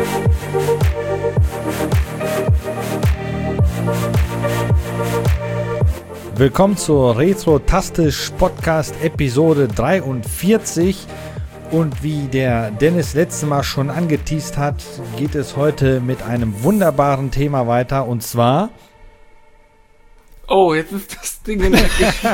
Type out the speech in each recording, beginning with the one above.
Willkommen zur Retro-Tastisch Podcast Episode 43 und wie der Dennis letztes Mal schon angeteast hat, geht es heute mit einem wunderbaren Thema weiter und zwar... Oh, jetzt ist das Ding in der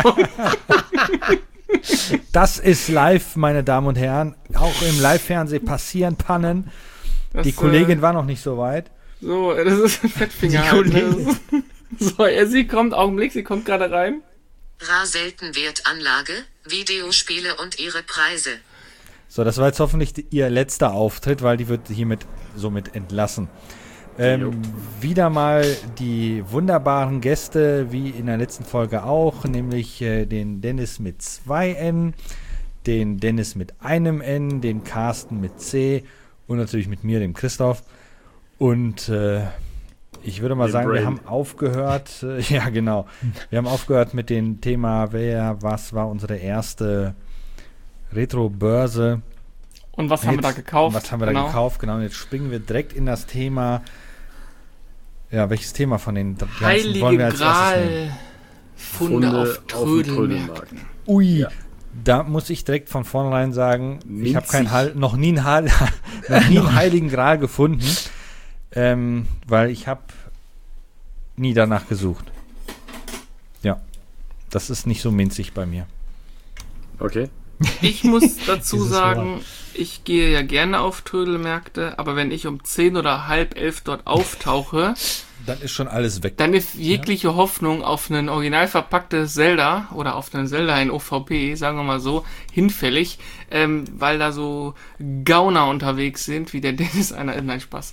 Das ist live, meine Damen und Herren. Auch im Live-Fernsehen passieren Pannen. Die Kollegin war noch nicht so weit. So, das ist ein Fettfinger. Die Kollegin. So, sie kommt, Augenblick, sie kommt gerade rein. Seltenwertanlage, Videospiele und ihre Preise. So, das war jetzt hoffentlich ihr letzter Auftritt, weil die wird hiermit somit entlassen. Wieder mal die wunderbaren Gäste, wie in der letzten Folge auch, nämlich den Dennis mit 2 N, den Dennis mit einem N, den Carsten mit C und natürlich mit mir, dem Christoph. Und ich würde mal sagen, wir haben aufgehört, ja genau, wir haben aufgehört mit dem Thema, was war unsere erste Retro-Börse. Und was haben wir da gekauft? Was haben wir da gekauft, genau. Und jetzt springen wir direkt in das Thema, ja, welches Thema von den ganzen Heilige wollen wir als Gral, Funde auf Trödelmärkten. Ui, ja. Da muss ich direkt von vornherein sagen, ich habe noch nie einen Heiligen Gral gefunden. Weil ich habe nie danach gesucht. Ja, das ist nicht so minzig bei mir. Okay. Ich muss dazu sagen, ich gehe ja gerne auf Trödelmärkte, aber wenn ich um 10 oder halb 11 dort auftauche, dann ist schon alles weg. Dann ist jegliche Hoffnung auf ein original verpacktes Zelda oder auf einen Zelda in OVP, sagen wir mal so, hinfällig, weil da so Gauner unterwegs sind, wie der Dennis einer, nein, Spaß.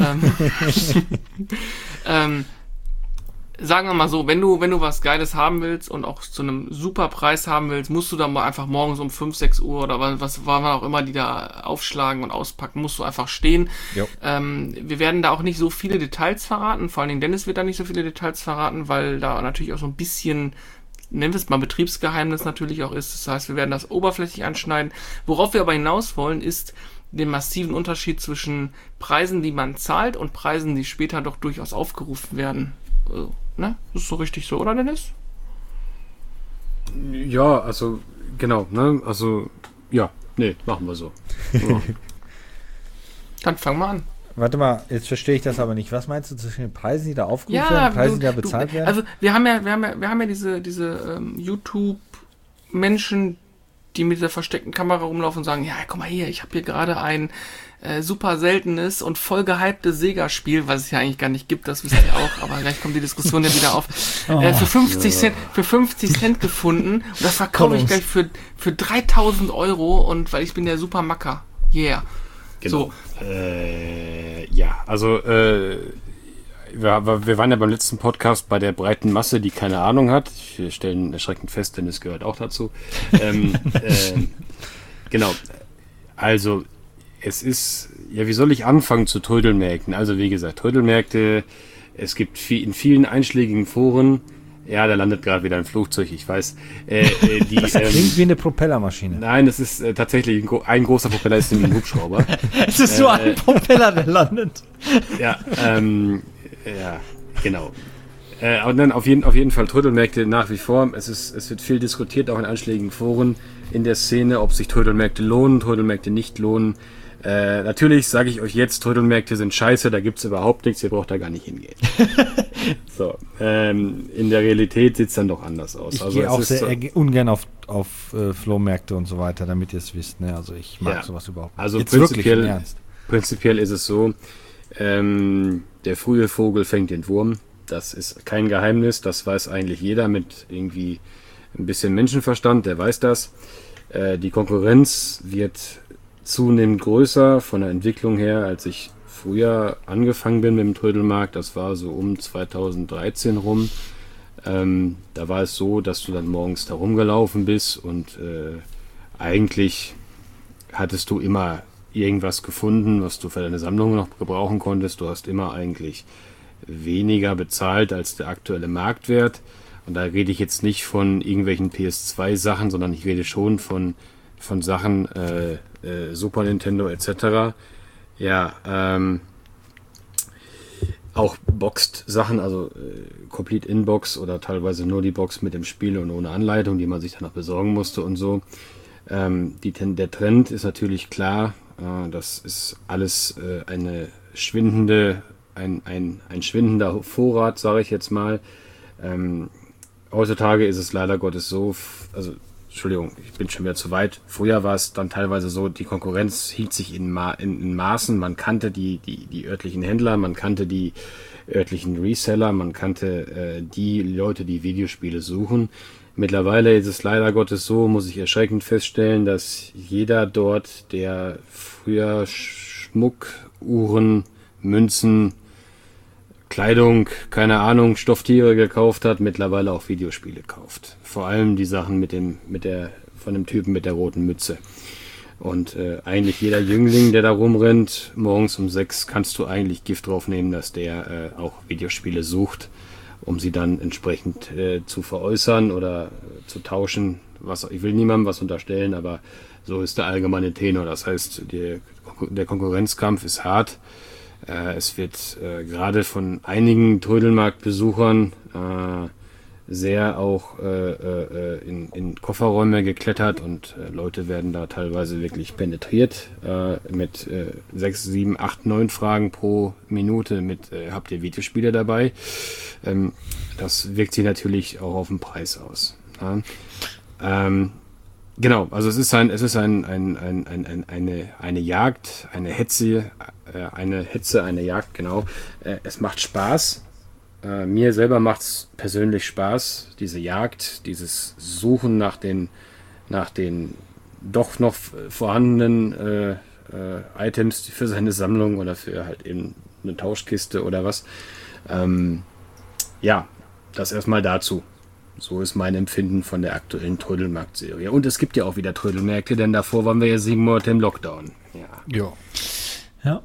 Sagen wir mal so, wenn du was Geiles haben willst und auch zu einem super Preis haben willst, musst du dann mal einfach morgens um 5, 6 Uhr oder was war auch immer, die da aufschlagen und auspacken, musst du einfach stehen. Wir werden da auch nicht so viele Details verraten, vor allen Dingen Dennis wird da nicht so viele Details verraten, weil da natürlich auch so ein bisschen, nennen wir es mal Betriebsgeheimnis natürlich auch ist. Das heißt, wir werden das oberflächlich anschneiden. Worauf wir aber hinaus wollen, ist den massiven Unterschied zwischen Preisen, die man zahlt und Preisen, die später doch durchaus aufgerufen werden. Ne? Das ist so richtig so, oder Dennis? Ja, also, genau, ne? Also, ja, nee, machen wir so. Ja. Dann fangen wir an. Warte mal, jetzt verstehe ich das aber nicht. Was meinst du zwischen den Preisen, die da aufgerufen werden, Preisen, die da bezahlt werden? Also, wir haben ja diese YouTube-Menschen, die mit der versteckten Kamera rumlaufen und sagen, ja, guck mal hier, ich habe hier gerade ein super seltenes und voll gehyptes Sega-Spiel, was es ja eigentlich gar nicht gibt, das wisst ihr auch, aber gleich kommt die Diskussion ja wieder auf, für 50 Cent gefunden und das verkaufe ich gleich für 3.000 Euro und weil ich bin der super Macker. Yeah. Genau. So. Ja, also wir waren ja beim letzten Podcast bei der breiten Masse, die keine Ahnung hat. Wir stellen erschreckend fest, denn es gehört auch dazu. Genau. Also, es ist, ja, wie soll ich anfangen zu Trödelmärkten? Also, wie gesagt, Trödelmärkte, es gibt in vielen einschlägigen Foren, ja, da landet gerade wieder ein Flugzeug, ich weiß. Das klingt wie eine Propellermaschine. Nein, das ist tatsächlich ein großer Propeller, ist nämlich ein Hubschrauber. Es ist so ein Propeller, der landet. Ja, ja, genau. Und dann auf jeden Fall Trödelmärkte nach wie vor. Es wird viel diskutiert, auch in einschlägigen Foren in der Szene, ob sich Trödelmärkte lohnen, Trödelmärkte nicht lohnen. Natürlich sage ich euch jetzt, Trödelmärkte sind scheiße, da gibt's überhaupt nichts, ihr braucht da gar nicht hingehen. So, in der Realität sieht's dann doch anders aus. Ich gehe auch sehr ungern auf Flohmärkte und so weiter, damit ihr es wisst. Ne? Also ich mag sowas überhaupt nicht. Also jetzt wirklich im Ernst. Prinzipiell ist es so, der frühe Vogel fängt den Wurm. Das ist kein Geheimnis, das weiß eigentlich jeder mit irgendwie ein bisschen Menschenverstand, der weiß das. Die Konkurrenz wird zunehmend größer von der Entwicklung her, als ich früher angefangen bin mit dem Trödelmarkt. Das war so um 2013 rum. Da war es so, dass du dann morgens da rumgelaufen bist und eigentlich hattest du immer irgendwas gefunden, was du für deine Sammlung noch gebrauchen konntest. Du hast immer eigentlich weniger bezahlt als der aktuelle Marktwert. Und da rede ich jetzt nicht von irgendwelchen PS2-Sachen, sondern ich rede schon von Sachen Super Nintendo etc. Ja, auch Boxed-Sachen, also Complete Inbox oder teilweise nur die Box mit dem Spiel und ohne Anleitung, die man sich dann noch besorgen musste und so. Der Trend ist natürlich klar, das ist alles ein schwindender Vorrat, sage ich jetzt mal. Heutzutage ist es leider Gottes so, also Entschuldigung, ich bin schon wieder zu weit. Früher war es dann teilweise so, die Konkurrenz hielt sich in Maßen. Man kannte die örtlichen Händler, man kannte die örtlichen Reseller, man kannte die Leute, die Videospiele suchen. Mittlerweile ist es leider Gottes so, muss ich erschreckend feststellen, dass jeder dort, der früher Schmuck, Uhren, Münzen, Kleidung, keine Ahnung, Stofftiere gekauft hat, mittlerweile auch Videospiele kauft. Vor allem die Sachen von dem Typen mit der roten Mütze. Und eigentlich jeder Jüngling, der da rumrennt, morgens um 6 kannst du eigentlich Gift drauf nehmen, dass der auch Videospiele sucht, um sie dann entsprechend zu veräußern oder zu tauschen. Ich will niemandem was unterstellen, aber so ist der allgemeine Tenor. Das heißt, der Konkurrenzkampf ist hart. Es wird gerade von einigen Trödelmarktbesuchern sehr auch in Kofferräume geklettert und Leute werden da teilweise wirklich penetriert mit 6, 7, 8, 9 Fragen pro Minute mit habt ihr Videospiele dabei? Das wirkt sich natürlich auch auf den Preis aus. Ja? Genau, also es ist eine Jagd, eine Hetze, eine Jagd, genau. Es macht Spaß. Mir selber macht es persönlich Spaß, diese Jagd, dieses Suchen nach den doch noch vorhandenen Items für seine Sammlung oder für halt eben eine Tauschkiste oder was. Ja, das erstmal dazu. So ist mein Empfinden von der aktuellen Trödelmarkt-Serie. Und es gibt ja auch wieder Trödelmärkte, denn davor waren wir ja 7 Monate im Lockdown. Ja. Ja.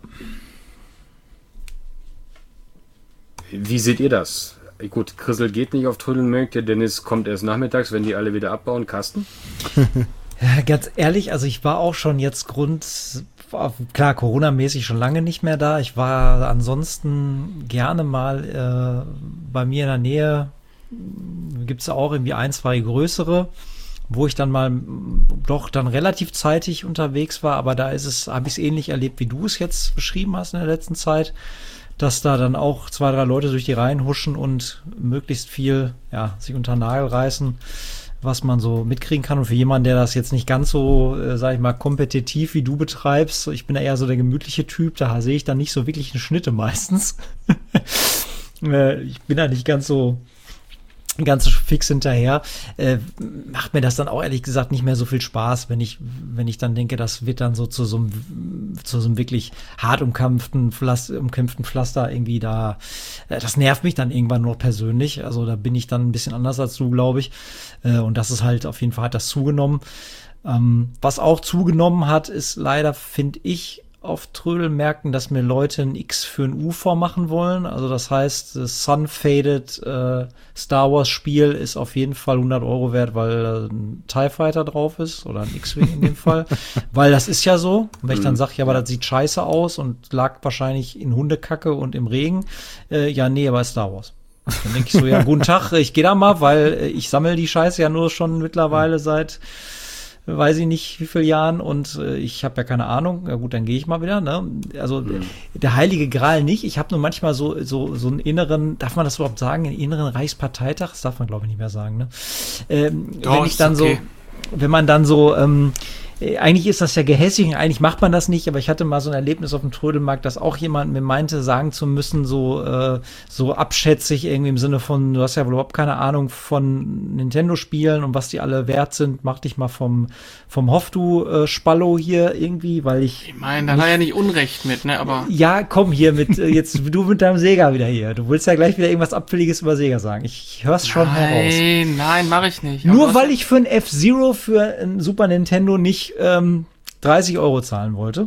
Wie seht ihr das? Gut, Chrisel geht nicht auf Trödelmärkte, Dennis kommt erst nachmittags, wenn die alle wieder abbauen. Carsten? Ja, ganz ehrlich, also ich war auch schon jetzt klar, Corona-mäßig schon lange nicht mehr da. Ich war ansonsten gerne mal bei mir in der Nähe, gibt es auch irgendwie 1, 2 größere, wo ich dann mal doch dann relativ zeitig unterwegs war, aber da habe ich es ähnlich erlebt, wie du es jetzt beschrieben hast in der letzten Zeit, dass da dann auch 2, 3 Leute durch die Reihen huschen und möglichst viel, ja, sich unter den Nagel reißen, was man so mitkriegen kann. Und für jemanden, der das jetzt nicht ganz so, sag ich mal, kompetitiv wie du betreibst, ich bin da eher so der gemütliche Typ, da sehe ich dann nicht so wirklich eine Schnitte meistens. Ich bin da nicht ganz so fix hinterher, macht mir das dann auch ehrlich gesagt nicht mehr so viel Spaß, wenn ich dann denke, das wird dann so zu so einem wirklich hart umkämpften Pflaster irgendwie da, das nervt mich dann irgendwann nur persönlich, also da bin ich dann ein bisschen anders als du, glaube ich, und das ist halt auf jeden Fall, hat das zugenommen. Was auch zugenommen hat, ist leider, finde ich, auf Trödelmärkten, dass mir Leute ein X für ein U vormachen wollen. Also das heißt, das Sun-Faded Star Wars Spiel ist auf jeden Fall 100 € wert, weil ein TIE Fighter drauf ist oder ein X-Wing in dem Fall. Weil das ist ja so. Und wenn ich dann sage, ja, aber das sieht scheiße aus und lag wahrscheinlich in Hundekacke und im Regen. Ja, nee, aber ist Star Wars. Dann denke ich so, ja, guten Tag, ich gehe da mal, weil ich sammle die Scheiße ja nur schon mittlerweile seit weiß ich nicht wie viele Jahren und ich habe ja keine Ahnung, ja gut, dann gehe ich mal wieder, ne? Also der heilige Gral nicht, ich habe nur manchmal so einen inneren, darf man das überhaupt sagen, einen inneren Reichsparteitag, das darf man glaube ich nicht mehr sagen, ne? Wenn ich dann okay. Wenn man dann so eigentlich ist das ja gehässig und eigentlich macht man das nicht, aber ich hatte mal so ein Erlebnis auf dem Trödelmarkt, dass auch jemand mir meinte, sagen zu müssen, so abschätzig irgendwie im Sinne von, du hast ja wohl überhaupt keine Ahnung von Nintendo-Spielen und was die alle wert sind, mach dich mal vom Hof, du Spallo hier irgendwie, weil ich meine, da war ja nicht Unrecht mit, ne, aber ja, komm hier mit, jetzt du mit deinem Sega wieder hier, du willst ja gleich wieder irgendwas Abfälliges über Sega sagen, ich hör's schon heraus. Nein, mach ich nicht. Nur weil ich für ein F-Zero für ein Super Nintendo nicht 30 € zahlen wollte.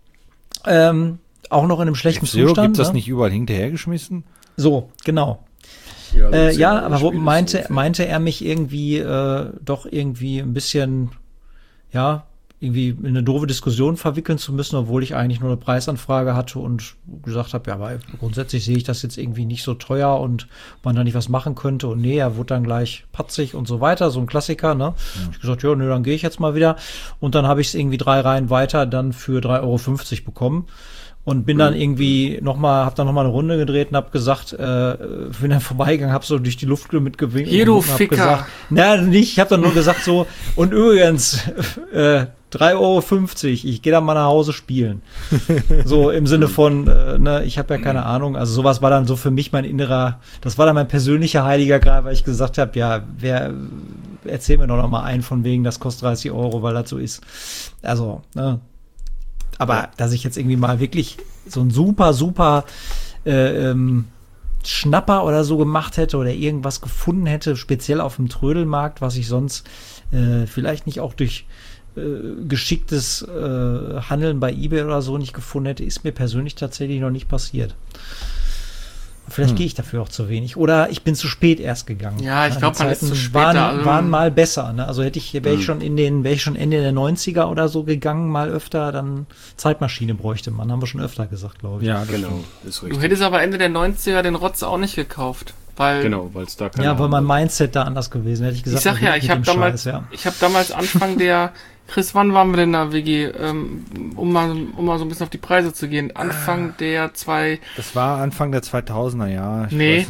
Auch noch in einem schlechten Zustand. Gibt das nicht überall hinterhergeschmissen? So, genau. Ja, aber wo meinte er mich irgendwie doch irgendwie ein bisschen, ja, irgendwie in eine doofe Diskussion verwickeln zu müssen, obwohl ich eigentlich nur eine Preisanfrage hatte und gesagt habe, ja, aber grundsätzlich sehe ich das jetzt irgendwie nicht so teuer und man da nicht was machen könnte. Und nee, er wurde dann gleich patzig und so weiter, so ein Klassiker, ne? Ja. Ich habe gesagt, ja, nö, dann gehe ich jetzt mal wieder. Und dann habe ich es irgendwie 3 Reihen weiter dann für 3,50 € bekommen. Und bin dann irgendwie hab dann nochmal eine Runde gedreht und hab gesagt, bin dann vorbeigegangen, hab so durch die Luft mitgewinkt. Hier, du Ficker. Gesagt, na, nicht, ich hab dann nur gesagt so, und übrigens, 3,50 €, ich gehe dann mal nach Hause spielen. So im Sinne von, ne, ich habe ja keine Ahnung, also sowas war dann so für mich das war dann mein persönlicher Heiliger Gral, weil ich gesagt habe, ja, erzähl mir doch noch mal einen von wegen, das kostet 30 €, weil das so ist. Also, ne. Aber dass ich jetzt irgendwie mal wirklich so ein super Schnapper oder so gemacht hätte oder irgendwas gefunden hätte, speziell auf dem Trödelmarkt, was ich sonst vielleicht nicht auch durch geschicktes Handeln bei eBay oder so nicht gefunden hätte, ist mir persönlich tatsächlich noch nicht passiert. Vielleicht gehe ich dafür auch zu wenig. Oder ich bin zu spät erst gegangen. Ja, ich glaube, man ist zu spät. Waren mal besser. Ne? Also wäre ich schon Ende der 90er oder so gegangen, mal öfter, dann Zeitmaschine bräuchte man. Haben wir schon öfter gesagt, glaube ich. Ja, genau. Ist richtig. Du hättest aber Ende der 90er den Rotz auch nicht gekauft. Weil es da keine weil mein Mindset da anders gewesen. Hätte ich gesagt, ich sag ja, ich habe damals Anfang der Chris, wann waren wir denn da, WG? Um mal so ein bisschen auf die Preise zu gehen. Anfang der Das war Anfang der 2000er, ja.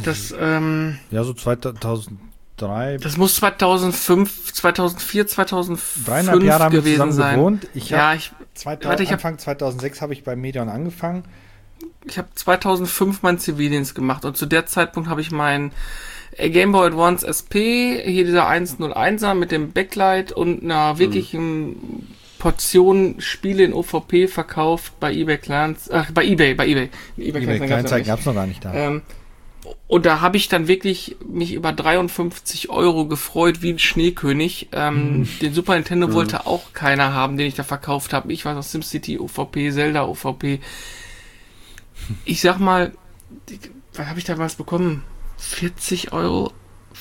Ja, so 2003. Das muss 2005, 2004, 2005 3,5 Jahre haben wir zusammen sein. gewohnt. Anfang 2006 habe ich bei Medion angefangen. Ich habe 2005 meinen Zivildienst gemacht und zu der Zeitpunkt habe ich meinen Game Boy Advance SP, hier dieser 101er mit dem Backlight und einer wirklichen Portion Spiele in OVP verkauft bei eBay Kleinanzeigen. Bei eBay Kleinanzeigen gab es noch gar nicht da. Und da habe ich dann wirklich mich über 53 € gefreut wie ein Schneekönig. Den Super Nintendo wollte auch keiner haben, den ich da verkauft habe. Ich weiß noch, SimCity OVP, Zelda OVP. Ich sag mal, was habe ich damals bekommen? 40 €,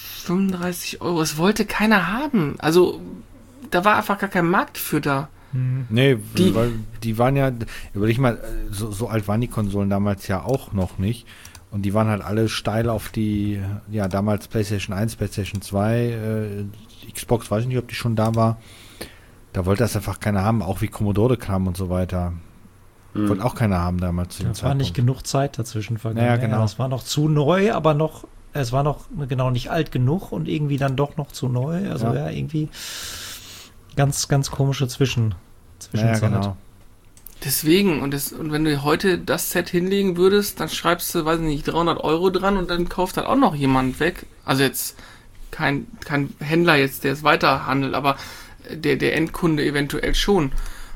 35 €. Es wollte keiner haben. Also, da war einfach gar kein Markt für da. Nee, weil die waren ja, überleg mal, so alt waren die Konsolen damals ja auch noch nicht. Und die waren halt alle steil auf die, ja, damals PlayStation 1, PlayStation 2, Xbox, weiß ich nicht, ob die schon da war. Da wollte das einfach keiner haben, auch wie Commodore kam und so weiter. Wollte auch keiner haben damals. Da war nicht genug Zeit dazwischen vergangen. Ja, genau. Es war noch zu neu, aber es war noch genau nicht alt genug und irgendwie dann doch noch zu neu. Also ja irgendwie ganz, ganz komische Zwischenzeit. Ja, genau. Deswegen, und wenn du heute das Set hinlegen würdest, dann schreibst du, weiß ich nicht, 300 € dran und dann kauft dann auch noch jemand weg. Also jetzt kein Händler jetzt, der es weiterhandelt, aber der Endkunde eventuell schon.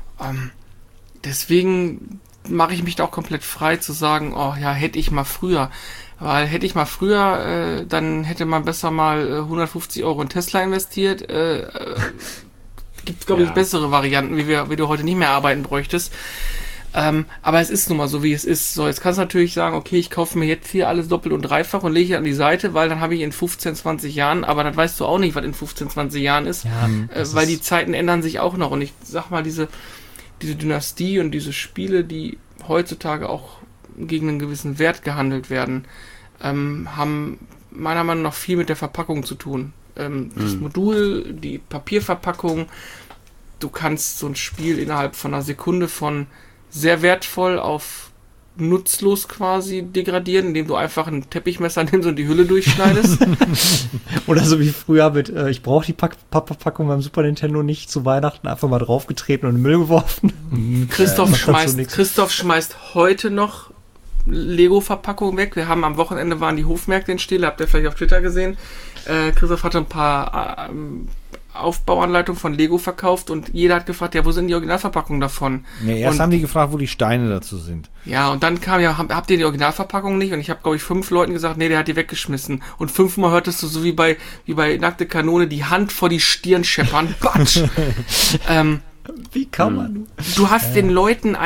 Deswegen mache ich mich da auch komplett frei zu sagen, oh ja, hätte ich mal früher. Weil hätte ich mal früher, dann hätte man besser mal 150 € in Tesla investiert. Gibt, glaube ich, bessere Varianten, wie du heute nicht mehr arbeiten bräuchtest. Aber es ist nun mal so, wie es ist. So, jetzt kannst du natürlich sagen, okay, ich kaufe mir jetzt hier alles doppelt und dreifach und lege an die Seite, weil dann habe ich in 15, 20 Jahren, aber das weißt du auch nicht, was in 15, 20 Jahren ist, weil die Zeiten ändern sich auch noch. Und ich sag mal, diese Dynastie und diese Spiele, die heutzutage auch gegen einen gewissen Wert gehandelt werden, haben meiner Meinung nach viel mit der Verpackung zu tun. Das Modul, die Papierverpackung, du kannst so ein Spiel innerhalb von einer Sekunde von sehr wertvoll auf nutzlos quasi degradieren, indem du einfach ein Teppichmesser nimmst und die Hülle durchschneidest. Oder so wie früher mit, ich brauche die Pappverpackung beim Super Nintendo nicht, zu Weihnachten einfach mal draufgetreten und in den Müll geworfen. Christoph schmeißt heute noch Lego-Verpackungen weg. Wir haben am Wochenende waren die Hofmärkte in Stele, habt ihr vielleicht auf Twitter gesehen. Christoph hatte ein paar Aufbauanleitungen von Lego verkauft und jeder hat gefragt, ja, wo sind die Originalverpackungen davon? Nee, erst haben die gefragt, wo die Steine dazu sind. Ja, und dann kam ja, habt ihr die Originalverpackung nicht? Und ich habe, glaube ich, 5 Leuten gesagt, nee, der hat die weggeschmissen. Und 5-mal hörtest du so wie bei Nackte Kanone die Hand vor die Stirn scheppern. Batsch! Wie kann man? Du hast den Leuten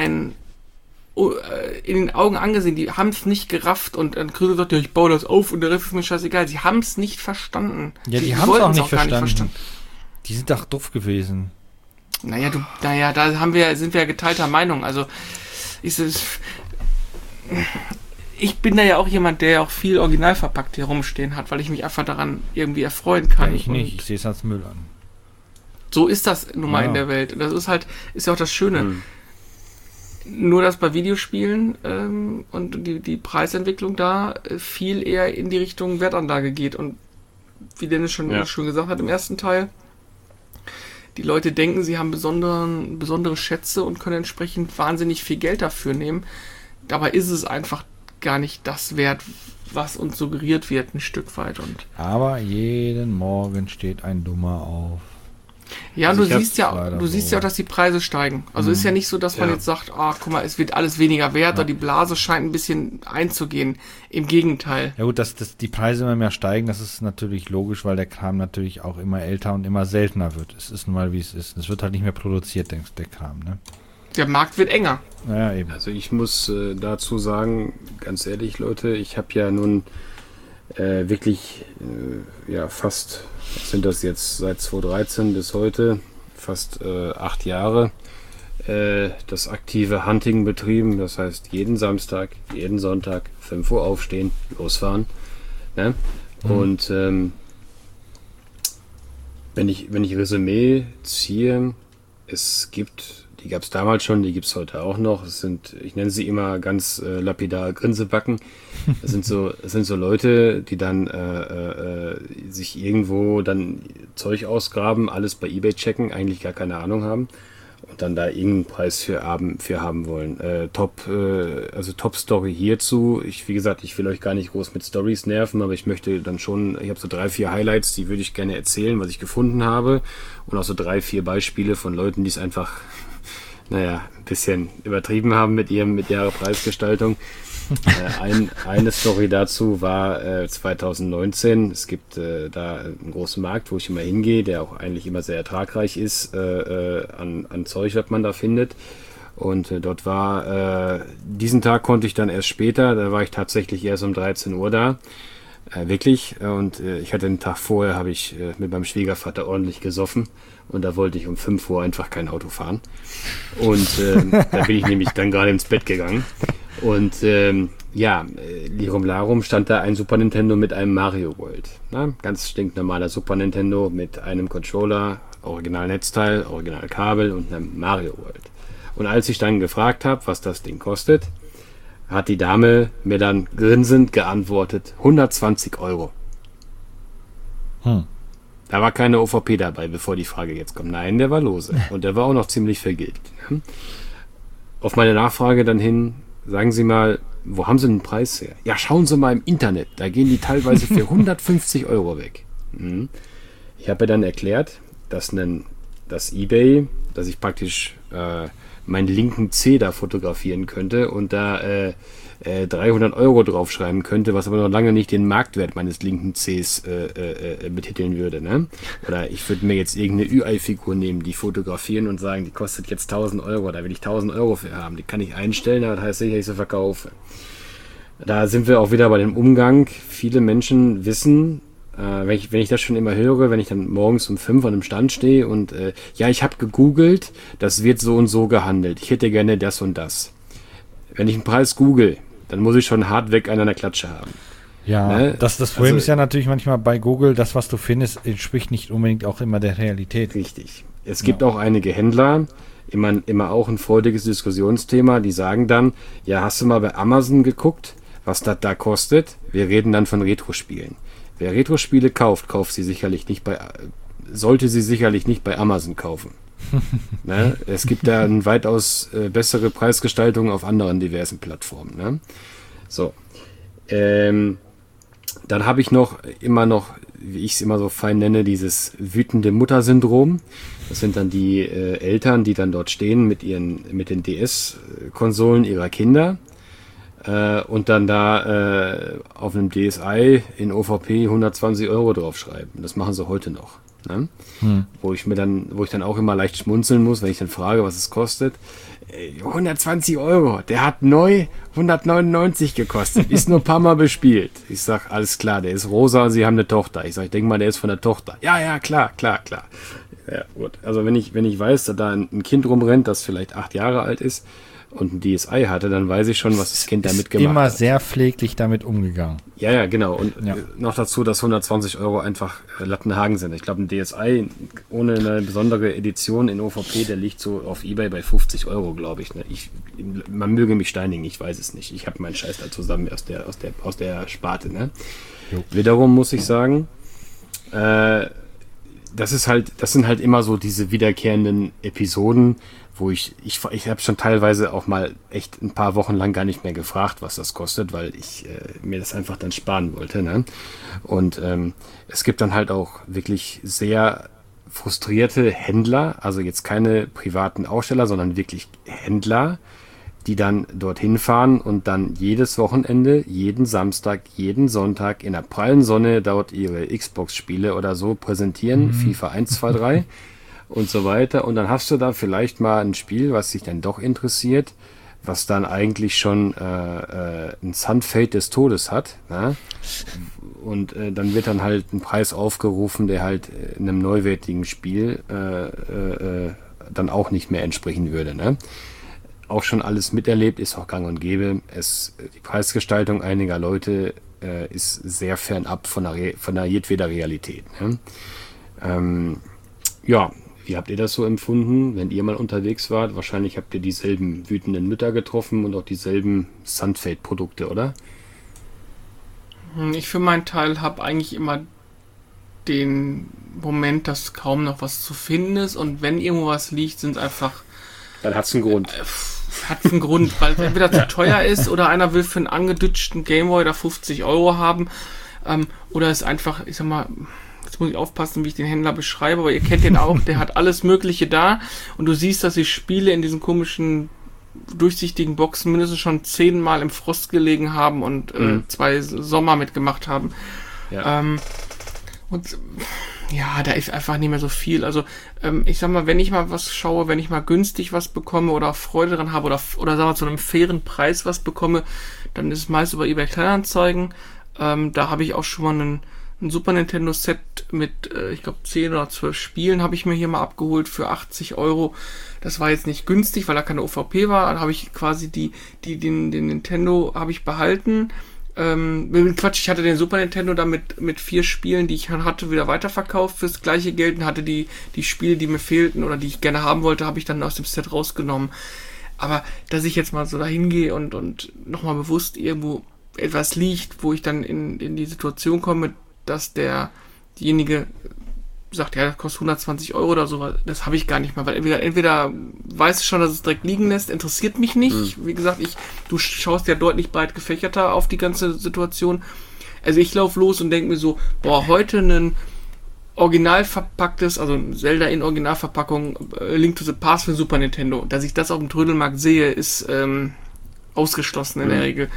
in den Augen angesehen, die haben es nicht gerafft und dann Chris sagt, ja, ich baue das auf und der Rest ist mir scheißegal. Sie haben es nicht verstanden. Ja, die haben es auch nicht verstanden. Die sind doch doof gewesen. Da sind wir ja geteilter Meinung. Also ich bin da ja auch jemand, der ja auch viel original verpackt hier rumstehen hat, weil ich mich einfach daran irgendwie erfreuen kann. Ich nicht, ich sehe es als Müll an. So ist das nun mal in der Welt. Und das ist ja auch das Schöne. Nur, dass bei Videospielen und die Preisentwicklung da viel eher in die Richtung Wertanlage geht. Und wie Dennis schon gesagt hat im ersten Teil, die Leute denken, sie haben besondere Schätze und können entsprechend wahnsinnig viel Geld dafür nehmen. Dabei ist es einfach gar nicht das wert, was uns suggeriert wird, ein Stück weit. Aber jeden Morgen steht ein Dummer auf. Ja, also du siehst ja auch, dass die Preise steigen. Also ist ja nicht so, dass man jetzt sagt, guck mal, es wird alles weniger wert, oder die Blase scheint ein bisschen einzugehen. Im Gegenteil. Ja gut, dass die Preise immer mehr steigen, das ist natürlich logisch, weil der Kram natürlich auch immer älter und immer seltener wird. Es ist nun mal, wie es ist. Es wird halt nicht mehr produziert, der Kram, ne? Der Markt wird enger. Ja, eben. Also ich muss dazu sagen, ganz ehrlich, Leute, ich habe ja nun wirklich fast, was sind das jetzt, seit 2013 bis heute, fast 8 Jahre, das aktive Hunting betrieben. Das heißt, jeden Samstag, jeden Sonntag, 5 Uhr aufstehen, losfahren. Ne? Und wenn ich Resümee ziehe, die gab es damals schon, die gibt es heute auch noch. Ich nenne sie immer ganz lapidar Grinsebacken. Das sind so Leute, die dann sich irgendwo dann Zeug ausgraben, alles bei eBay checken, eigentlich gar keine Ahnung haben und dann da irgendeinen Preis für haben wollen. Top-Story hierzu. Wie gesagt, ich will euch gar nicht groß mit Stories nerven, aber ich möchte dann schon, ich habe so 3, 4 Highlights, die würde ich gerne erzählen, was ich gefunden habe, und auch so 3, 4 Beispiele von Leuten, die es einfach ein bisschen übertrieben haben mit ihrer Preisgestaltung. Eine Story dazu war 2019. Es gibt da einen großen Markt, wo ich immer hingehe, der auch eigentlich immer sehr ertragreich ist an Zeug, was man da findet. Und dort war, diesen Tag konnte ich dann erst später, da war ich tatsächlich erst um 13 Uhr da. Wirklich. Und ich hatte den Tag vorher, habe ich mit meinem Schwiegervater ordentlich gesoffen. Und da wollte ich um 5 Uhr einfach kein Auto fahren. Und da bin ich nämlich dann gerade ins Bett gegangen. Und Lirum Larum stand da ein Super Nintendo mit einem Mario World. Na, ganz stinknormaler Super Nintendo mit einem Controller, Original Netzteil, Original Kabel und einem Mario World. Und als ich dann gefragt habe, was das Ding kostet, hat die Dame mir dann grinsend geantwortet, 120 Euro. Da war keine OVP dabei, bevor die Frage jetzt kommt. Nein, der war lose. Und der war auch noch ziemlich vergilbt. Auf meine Nachfrage dann hin, sagen Sie mal, wo haben Sie den Preis her? Ja, schauen Sie mal im Internet. Da gehen die teilweise für 150 Euro weg. Ich habe ihr dann erklärt, dass eBay, dass ich praktisch meinen linken Zeh da fotografieren könnte und da 300 Euro draufschreiben könnte, was aber noch lange nicht den Marktwert meines linken Zehs betiteln würde. Ne? Oder ich würde mir jetzt irgendeine Ü-Ei-Figur nehmen, die fotografieren und sagen, die kostet jetzt 1000 Euro, da will ich 1000 Euro für haben. Die kann ich einstellen, aber das heißt sicher, ich sie verkaufe. Da sind wir auch wieder bei dem Umgang. Viele Menschen wissen, wenn ich das schon immer höre, wenn ich dann morgens um 5 an einem Stand stehe und ich habe gegoogelt, das wird so und so gehandelt. Ich hätte gerne das und das. Wenn ich einen Preis google, dann muss ich schon hart weg an einer Klatsche haben. Ja, ne? Das Problem ist ja natürlich manchmal bei Google, das, was du findest, entspricht nicht unbedingt auch immer der Realität. Richtig. Es gibt auch einige Händler, immer auch ein freudiges Diskussionsthema, die sagen dann, ja, hast du mal bei Amazon geguckt, was das da kostet? Wir reden dann von Retro-Spielen. Wer Retro-Spiele kauft, sollte sie sicherlich nicht bei Amazon kaufen. Ne? Es gibt da eine weitaus bessere Preisgestaltung auf anderen diversen Plattformen. Ne? So. Dann habe ich immer noch, wie ich es immer so fein nenne, dieses wütende Mutter-Syndrom. Das sind dann die Eltern, die dann dort stehen mit den DS-Konsolen ihrer Kinder und dann da auf einem DSi in OVP 120 Euro draufschreiben. Das machen sie heute noch. Ne? Wo ich dann auch immer leicht schmunzeln muss, wenn ich dann frage, was es kostet. 120 Euro, der hat neu 199 gekostet, ist nur ein paar Mal bespielt. Ich sag, alles klar, der ist rosa, Sie haben eine Tochter. Ich denke mal, der ist von der Tochter. Ja, klar. Ja, gut. Also wenn ich weiß, dass da ein Kind rumrennt, das vielleicht 8 Jahre alt ist und ein DSi hatte, dann weiß ich schon, was das Kind damit gemacht immer hat. sehr pfleglich damit umgegangen. Ja, genau. Und noch dazu, dass 120 € einfach Lattenhagen sind. Ich glaube, ein DSi ohne eine besondere Edition in OVP, der liegt so auf eBay bei 50 €, glaube ich. Ne? Man möge mich steinigen, ich weiß es nicht. Ich habe meinen Scheiß da zusammen aus der Sparte. Ne? Wiederum muss ich sagen, das sind halt immer so diese wiederkehrenden Episoden, wo ich habe schon teilweise auch mal echt ein paar Wochen lang gar nicht mehr gefragt, was das kostet, weil ich mir das einfach dann sparen wollte. Ne? Und es gibt dann halt auch wirklich sehr frustrierte Händler, also jetzt keine privaten Aussteller, sondern wirklich Händler, die dann dorthin fahren und dann jedes Wochenende, jeden Samstag, jeden Sonntag in der prallen Sonne dort ihre Xbox-Spiele oder so präsentieren, FIFA 1, 2, 3 und so weiter. Und dann hast du da vielleicht mal ein Spiel, was dich dann doch interessiert, was dann eigentlich schon ein Sunfade des Todes hat. Ne? Und dann wird dann halt ein Preis aufgerufen, der halt in einem neuwertigen Spiel dann auch nicht mehr entsprechen würde. Ne? Auch schon alles miterlebt, ist auch gang und gäbe. Die Preisgestaltung einiger Leute ist sehr fernab von der jedweder Realität. Ne? Wie habt ihr das so empfunden, wenn ihr mal unterwegs wart? Wahrscheinlich habt ihr dieselben wütenden Mütter getroffen und auch dieselben Sunfade-Produkte, oder? Ich für meinen Teil habe eigentlich immer den Moment, dass kaum noch was zu finden ist, und wenn irgendwo was liegt, sind einfach... Dann hat's einen Grund. Hat einen Grund, weil es entweder zu teuer ist oder einer will für einen angedütschten Gameboy da 50 € haben, oder ist einfach, ich sag mal, jetzt muss ich aufpassen, wie ich den Händler beschreibe, aber ihr kennt den auch, der hat alles Mögliche da und du siehst, dass die Spiele in diesen komischen durchsichtigen Boxen mindestens schon 10-mal im Frost gelegen haben und 2 Sommer mitgemacht haben. Ja. Und ja, da ist einfach nicht mehr so viel. Also ich sag mal, wenn ich mal was schaue, wenn ich mal günstig was bekomme oder Freude daran habe oder sagen wir zu einem fairen Preis was bekomme, dann ist es meist über eBay Kleinanzeigen. Da habe ich auch schon mal ein Super Nintendo Set mit, ich glaube 10 oder 12 Spielen habe ich mir hier mal abgeholt für 80 €. Das war jetzt nicht günstig, weil da keine OVP war. Dann habe ich quasi den Nintendo habe ich behalten. Ich hatte den Super Nintendo da mit 4 Spielen, die ich hatte, wieder weiterverkauft fürs gleiche Geld, und hatte die Spiele, die mir fehlten oder die ich gerne haben wollte, habe ich dann aus dem Set rausgenommen. Aber dass ich jetzt mal so dahin gehe und nochmal bewusst irgendwo etwas liegt, wo ich dann in die Situation komme, dass diejenige sagt, ja, das kostet 120 € oder so, das habe ich gar nicht mehr, weil entweder weiß ich schon, dass es direkt liegen lässt, interessiert mich nicht. Wie gesagt, du schaust ja deutlich breit gefächerter auf die ganze Situation. Also ich laufe los und denke mir so, heute ein original verpacktes, also Zelda in Originalverpackung, Link to the Past für Super Nintendo. Dass ich das auf dem Trödelmarkt sehe, ist ausgeschlossen in der Regel.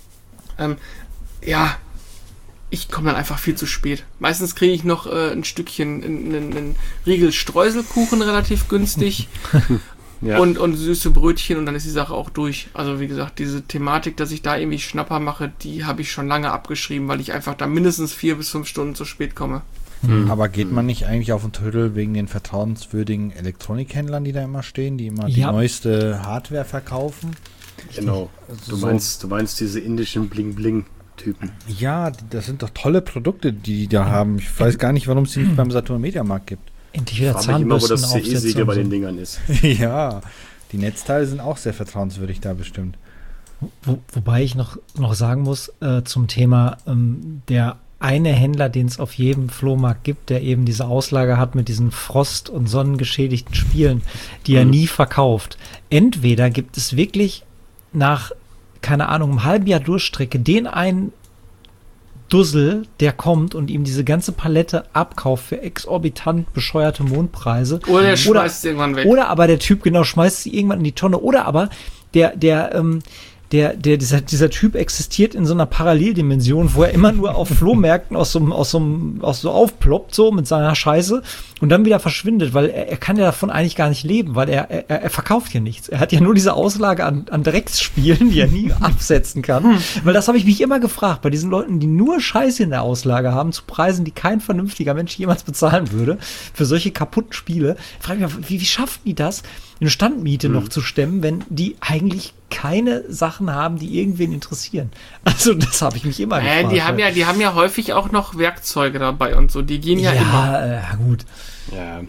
Ich komme dann einfach viel zu spät. Meistens kriege ich noch ein Stückchen, einen Riegel Streuselkuchen relativ günstig Ja. und süße Brötchen, und dann ist die Sache auch durch. Also wie gesagt, diese Thematik, dass ich da irgendwie Schnapper mache, die habe ich schon lange abgeschrieben, weil ich einfach da mindestens 4 bis 5 Stunden zu spät komme. Aber geht man nicht eigentlich auf den Trödel wegen den vertrauenswürdigen Elektronikhändlern, die da immer stehen, die immer die neueste Hardware verkaufen? Genau. Du meinst diese indischen Bling-Bling-Typen. Ja, das sind doch tolle Produkte, die da haben. Ich weiß gar nicht, warum es die nicht beim Saturn Mediamarkt gibt. Endlich wieder Zahnbürsten. Ich frage mich immer, wo das Zahnbürstenaufsätze CE-Siegel bei und so. den Dingern ist. Ja, die Netzteile sind auch sehr vertrauenswürdig da bestimmt. Wobei ich noch sagen muss, zum Thema der eine Händler, den es auf jedem Flohmarkt gibt, der eben diese Auslage hat mit diesen Frost- und sonnengeschädigten Spielen, die er nie verkauft. Entweder gibt es wirklich nach, keine Ahnung, einem halben Jahr Durchstrecke den einen Dussel, der kommt und ihm diese ganze Palette abkauft für exorbitant bescheuerte Mondpreise. Oder der schmeißt es irgendwann weg. Oder aber der Typ schmeißt sie irgendwann in die Tonne. Oder aber der dieser Typ existiert in so einer Paralleldimension, wo er immer nur auf Flohmärkten aus so aufploppt, so mit seiner Scheiße und dann wieder verschwindet, weil er kann ja davon eigentlich gar nicht leben, weil er verkauft hier nichts. Er hat ja nur diese Auslage an Drecksspielen, die er nie absetzen kann. Weil das habe ich mich immer gefragt, bei diesen Leuten, die nur Scheiße in der Auslage haben, zu Preisen, die kein vernünftiger Mensch jemals bezahlen würde, für solche kaputten Spiele, frage ich mich, wie schaffen die das, eine Standmiete noch zu stemmen, wenn die eigentlich keine Sachen haben, die irgendwen interessieren. Also das habe ich mich immer gefragt. Die haben ja häufig auch noch Werkzeuge dabei und so. Die gehen ja immer. Ja, gut. Ja.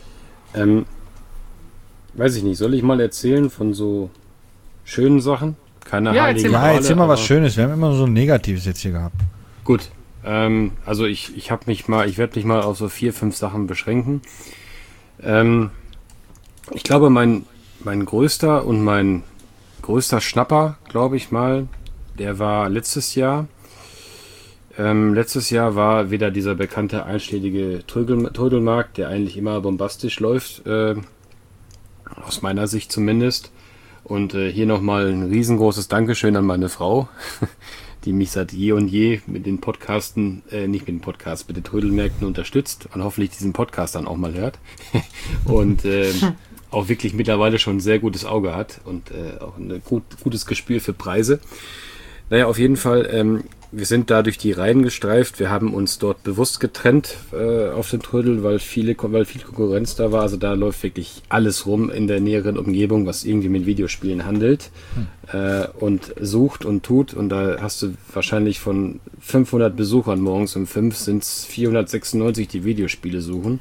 Weiß ich nicht, soll ich mal erzählen von so schönen Sachen? Keine erzähl mal was Schönes. Wir haben immer so ein Negatives jetzt hier gehabt. Gut. Also ich werde mich mal auf so 4, 5 Sachen beschränken. Ich glaube, mein größter und mein größter Schnapper, glaube ich mal, der war letztes Jahr. Letztes Jahr war wieder dieser bekannte einschlägige Trödelmarkt, der eigentlich immer bombastisch läuft, aus meiner Sicht zumindest. Und hier nochmal ein riesengroßes Dankeschön an meine Frau, die mich seit je und je mit den Podcasten, nicht mit den Podcasts, mit den Trödelmärkten unterstützt und hoffentlich diesen Podcast dann auch mal hört. Und auch wirklich mittlerweile schon ein sehr gutes Auge hat und auch ein gutes Gespür für Preise. Naja, auf jeden Fall, wir sind da durch die Reihen gestreift. Wir haben uns dort bewusst getrennt auf dem Trödel, weil viel Konkurrenz da war. Also da läuft wirklich alles rum in der näheren Umgebung, was irgendwie mit Videospielen handelt und sucht und tut. Und da hast du wahrscheinlich von 500 Besuchern morgens um 5 sind es 496, die Videospiele suchen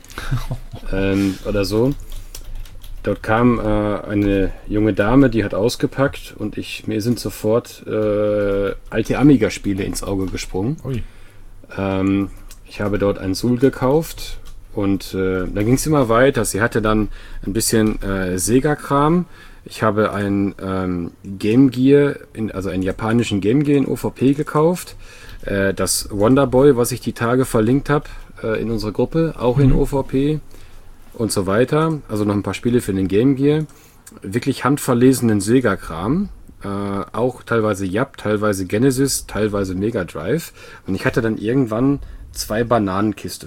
oder so. Dort kam eine junge Dame, die hat ausgepackt und mir sind sofort alte Amiga-Spiele ins Auge gesprungen. Ich habe dort ein Suhl gekauft und dann ging es immer weiter. Sie hatte dann ein bisschen Sega-Kram. Ich habe ein Game Gear, also einen japanischen Game Gear in OVP gekauft. Das Wonder Boy, was ich die Tage verlinkt habe in unserer Gruppe, auch in OVP. Und so weiter. Also noch ein paar Spiele für den Game Gear. Wirklich handverlesenen Sega-Kram. Auch teilweise Yap, teilweise Genesis, teilweise Mega Drive. Und ich hatte dann irgendwann 2 Bananenkisten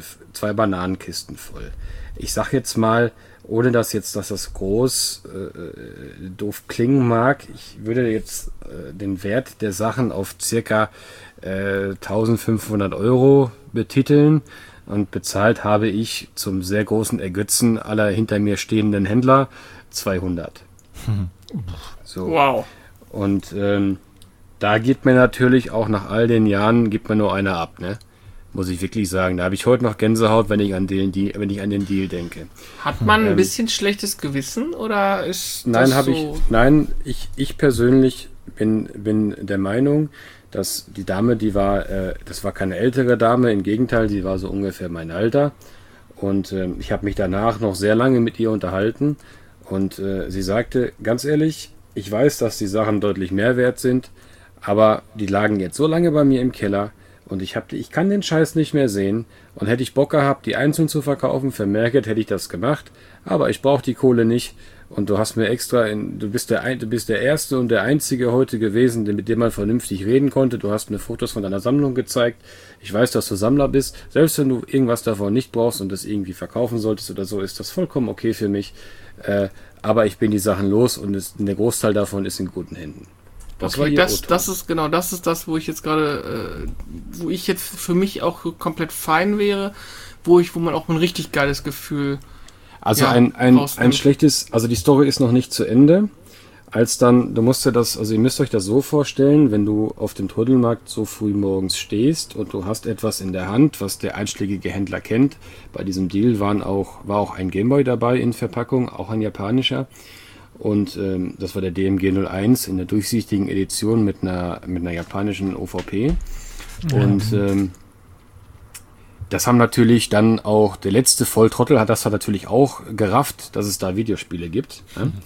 voll. Ich sag jetzt mal, ohne dass das groß doof klingen mag, ich würde jetzt den Wert der Sachen auf circa 1500 € betiteln. Und bezahlt habe ich zum sehr großen Ergötzen aller hinter mir stehenden Händler 200. So. Wow. Und da geht mir natürlich auch nach all den Jahren, gibt mir nur einer ab, ne? Muss ich wirklich sagen. Da habe ich heute noch Gänsehaut, wenn ich an den Deal denke. Hat man ein bisschen schlechtes Gewissen oder ist nein, das so? Nein, ich persönlich bin der Meinung, dass die Dame, das war keine ältere Dame, im Gegenteil, sie war so ungefähr mein Alter. Und ich habe mich danach noch sehr lange mit ihr unterhalten. Und sie sagte, ganz ehrlich, ich weiß, dass die Sachen deutlich mehr wert sind, aber die lagen jetzt so lange bei mir im Keller und ich kann den Scheiß nicht mehr sehen. Und hätte ich Bock gehabt, die einzeln zu verkaufen, für Mehrgeld hätte ich das gemacht. Aber ich brauche die Kohle nicht. Und du hast mir extra, du bist der Erste und der Einzige heute gewesen, mit dem man vernünftig reden konnte. Du hast mir Fotos von deiner Sammlung gezeigt. Ich weiß, dass du Sammler bist. Selbst wenn du irgendwas davon nicht brauchst und das irgendwie verkaufen solltest oder so, ist das vollkommen okay für mich. Aber ich bin die Sachen los und der Großteil davon ist in guten Händen. Das ist das, wo ich jetzt gerade, wo ich jetzt für mich auch komplett fein wäre, wo man auch ein richtig geiles Gefühl. Also ein schlechtes, also die Story ist noch nicht zu Ende. Ihr müsst euch das so vorstellen, wenn du auf dem Trödelmarkt so früh morgens stehst und du hast etwas in der Hand, was der einschlägige Händler kennt. Bei diesem Deal war auch ein Gameboy dabei in Verpackung, auch ein japanischer. Und das war der DMG 01 in der durchsichtigen Edition mit einer japanischen OVP. Und das haben natürlich dann auch, der letzte Volltrottel hat natürlich auch gerafft, dass es da Videospiele gibt.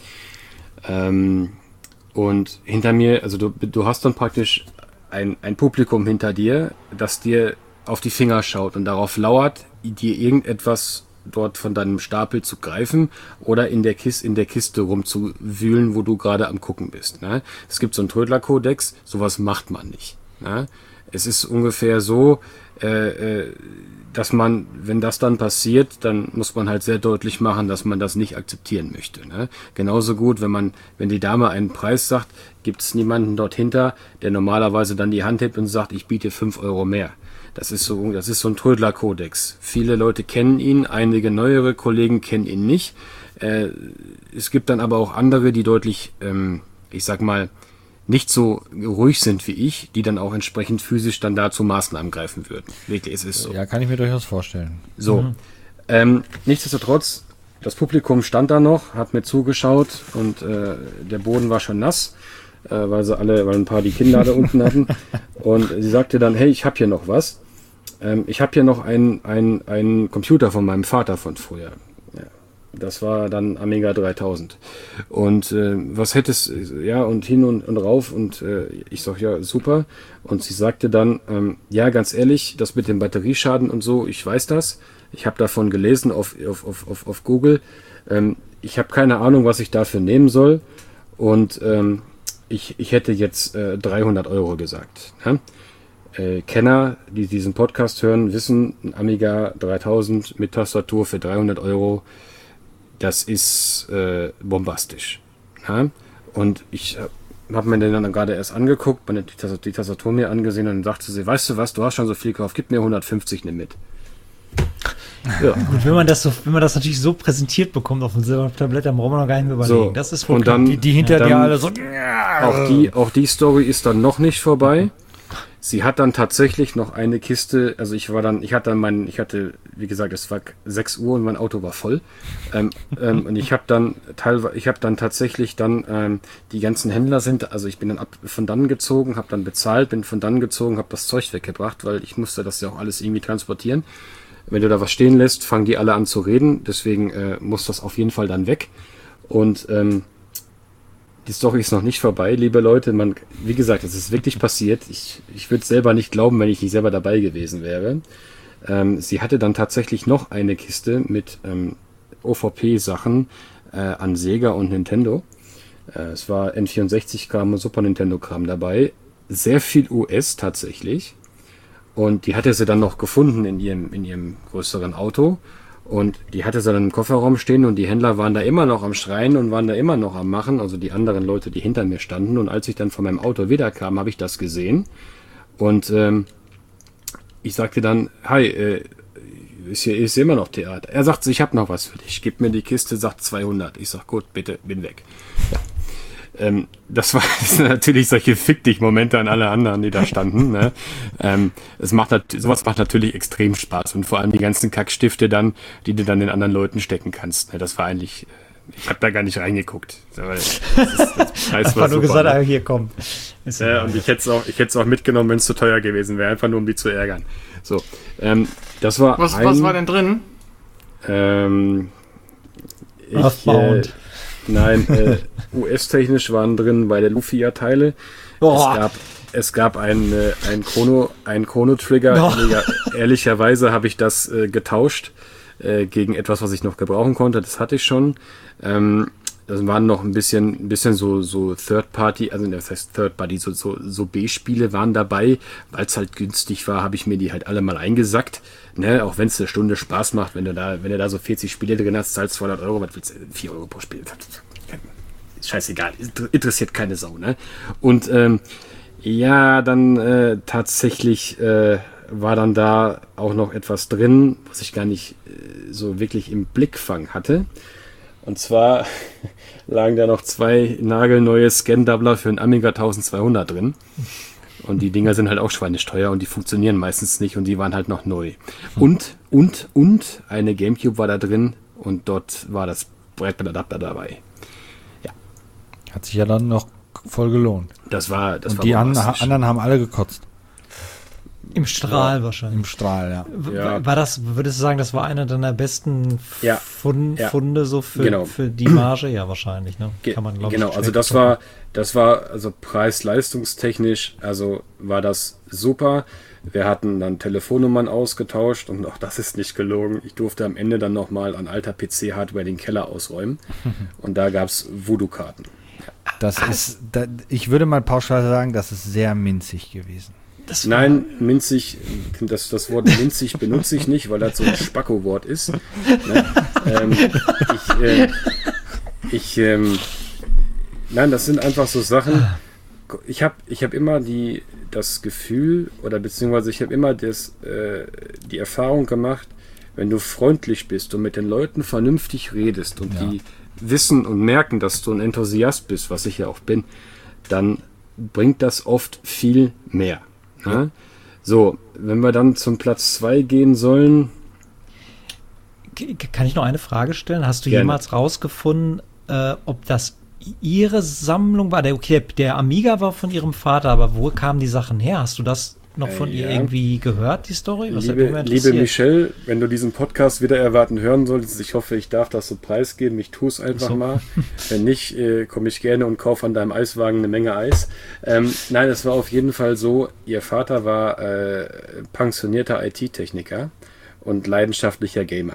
Ja? Und hinter mir, also du hast dann praktisch ein Publikum hinter dir, das dir auf die Finger schaut und darauf lauert, dir irgendetwas dort von deinem Stapel zu greifen oder in der Kiste rumzuwühlen, wo du gerade am Gucken bist. Ne? Es gibt so einen Trödler-Kodex, sowas macht man nicht. Ne? Es ist ungefähr so, dass man, wenn das dann passiert, dann muss man halt sehr deutlich machen, dass man das nicht akzeptieren möchte. Ne? Genauso gut, wenn die Dame einen Preis sagt, gibt es niemanden dort hinter, der normalerweise dann die Hand hebt und sagt, ich biete 5 Euro mehr. Das ist so ein Trödler-Kodex. Viele Leute kennen ihn, einige neuere Kollegen kennen ihn nicht. Es gibt dann aber auch andere, die deutlich, ich sag mal, nicht so ruhig sind wie ich, die dann auch entsprechend physisch dann dazu Maßnahmen greifen würden. Wirklich, es ist so. Ja, kann ich mir durchaus vorstellen. So, nichtsdestotrotz, das Publikum stand da noch, hat mir zugeschaut und der Boden war schon nass, weil ein paar die Kinder da unten hatten. Und sie sagte dann, hey, ich habe hier noch was. Ich habe hier noch einen Computer von meinem Vater von früher. Das war dann Amiga 3000. Und was hättest, ja, und hin und rauf und ich sag, ja, super. Und sie sagte dann, ja, ganz ehrlich, das mit dem Batterieschaden und so, ich weiß das. Ich habe davon gelesen auf Google. Ich habe keine Ahnung, was ich dafür nehmen soll. Und ich hätte jetzt 300 Euro gesagt. Ja? Kenner, die diesen Podcast hören, wissen, ein Amiga 3000 mit Tastatur für 300 Euro, das ist bombastisch. Ja? Und ich habe mir den dann gerade erst angeguckt, die Tastatur mir angesehen und dann sagte sie, weißt du was, du hast schon so viel gekauft, gib mir 150, nimm mit. Ja. Gut, wenn man das natürlich so präsentiert bekommt auf dem Silbertablett, dann braucht man noch gar nicht mehr überlegen. So, das ist und dann, die hinter dir alle so. Auch die Story ist dann noch nicht vorbei. Sie hat dann tatsächlich noch eine Kiste, also ich hatte, wie gesagt, es war 6 Uhr und mein Auto war voll. Und ich habe dann tatsächlich die ganzen Händler also ich bin dann von dann gezogen, habe dann bezahlt, bin von dann gezogen, habe das Zeug weggebracht, weil ich musste das ja auch alles irgendwie transportieren. Wenn du da was stehen lässt, fangen die alle an zu reden, deswegen muss das auf jeden Fall dann weg. Und die Story ist noch nicht vorbei, liebe Leute. Wie gesagt, es ist wirklich passiert. Ich würde es selber nicht glauben, wenn ich nicht selber dabei gewesen wäre. Sie hatte dann tatsächlich noch eine Kiste mit OVP-Sachen an Sega und Nintendo. Es war N64-Kram und Super Nintendo-Kram dabei. Sehr viel US tatsächlich. Und die hatte sie dann noch gefunden in ihrem größeren Auto. Und die hatte sie dann im Kofferraum stehen und die Händler waren da immer noch am Schreien und waren da immer noch am Machen, also die anderen Leute, die hinter mir standen. Und als ich dann von meinem Auto wiederkam, habe ich das gesehen. Und ich sagte dann, hi, ist hier immer noch Theater. Er sagt, ich habe noch was für dich. Gib mir die Kiste, sagt 200. Ich sag, gut, bitte, bin weg. Ja. Das sind natürlich solche Fick-Dich-Momente an alle anderen, die da standen. Ne? Sowas macht natürlich extrem Spaß und vor allem die ganzen Kackstifte dann, die du dann den anderen Leuten stecken kannst. Ne? Das war eigentlich, ich habe da gar nicht reingeguckt. Das war nur gesagt, ne? Hier komm. Und ich hätte es auch mitgenommen, wenn es zu teuer gewesen wäre, einfach nur um die zu ärgern. So, das war was war denn drin? Nein, US-technisch waren drin bei der Lufia-Teile. Es gab einen Chrono-Trigger. Ehrlicherweise habe ich das getauscht gegen etwas, was ich noch gebrauchen konnte. Das hatte ich schon. Das waren noch ein bisschen so Third-Party, also das heißt Third-Party, so B-Spiele waren dabei. Weil es halt günstig war, habe ich mir die halt alle mal eingesackt. Ne? Auch wenn es eine Stunde Spaß macht, wenn du da so 40 Spiele drin hast, zahlst 200 Euro, was willst du, 4 Euro pro Spiel. Scheißegal, interessiert keine Sau. Ne? Und dann tatsächlich war dann da auch noch etwas drin, was ich gar nicht so wirklich im Blickfang hatte. Und zwar lagen da noch 2 nagelneue Scan-Doubler für einen Amiga 1200 drin. Und die Dinger sind halt auch schweinesteuer und die funktionieren meistens nicht und die waren halt noch neu. Und eine Gamecube war da drin und dort war das Brettadapter dabei. Ja. Hat sich ja dann noch voll gelohnt. Das war die anderen haben alle gekotzt. Im Strahl wahrscheinlich. Im Strahl, ja. War das, würdest du sagen, das war einer deiner besten Funde so für die Marge? Ja, wahrscheinlich, ne? Kann man, glaube ich, also das war also preis-leistungstechnisch, also war das super. Wir hatten dann Telefonnummern ausgetauscht und auch das ist nicht gelogen. Ich durfte am Ende dann nochmal an alter PC-Hardware den Keller ausräumen und da gab es Voodoo-Karten. Ich würde mal pauschal sagen, das ist sehr minzig gewesen. Nein, minzig, das Wort minzig benutze ich nicht, weil das so ein Spacko-Wort ist. Ne? Nein, das sind einfach so Sachen. Ich hab immer das Gefühl, oder beziehungsweise ich habe immer die Erfahrung gemacht, wenn du freundlich bist und mit den Leuten vernünftig redest und die wissen und merken, dass du ein Enthusiast bist, was ich ja auch bin, dann bringt das oft viel mehr. Ja. So, wenn wir dann zum Platz 2 gehen sollen. Kann ich noch eine Frage stellen? Hast du jemals rausgefunden, ob das ihre Sammlung war? Der Amiga war von ihrem Vater, aber wo kamen die Sachen her? Hast du das noch von ihr irgendwie gehört, die Story? Liebe Michelle, wenn du diesen Podcast wieder erwarten hören solltest, ich hoffe, ich darf das so preisgeben. Ich tue es einfach mal. Wenn nicht, komme ich gerne und kaufe an deinem Eiswagen eine Menge Eis. Nein, es war auf jeden Fall so, ihr Vater war pensionierter IT-Techniker und leidenschaftlicher Gamer.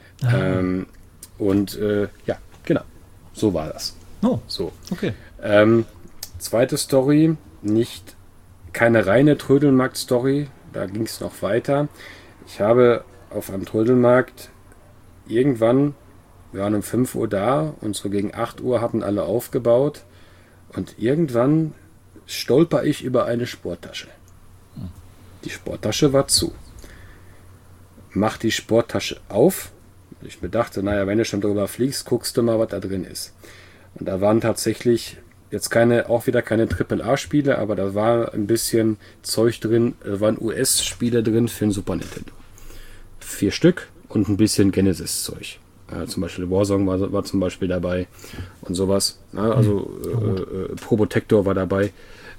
Genau. So war das. Oh, so. Okay. Zweite Story, keine reine Trödelmarkt-Story, da ging es noch weiter. Ich habe auf einem Trödelmarkt irgendwann, wir waren um 5 Uhr da und so gegen 8 Uhr hatten alle aufgebaut und irgendwann stolper ich über eine Sporttasche. Die Sporttasche war zu. Mach die Sporttasche auf. Ich bedachte, wenn du schon drüber fliegst, guckst du mal, was da drin ist. Und da waren tatsächlich jetzt auch wieder keine AAA-Spiele, aber da war ein bisschen Zeug drin, da waren US-Spiele drin für den Super Nintendo. 4 Stück und ein bisschen Genesis-Zeug. Zum Beispiel Warzone war zum Beispiel dabei und sowas. Probotector war dabei.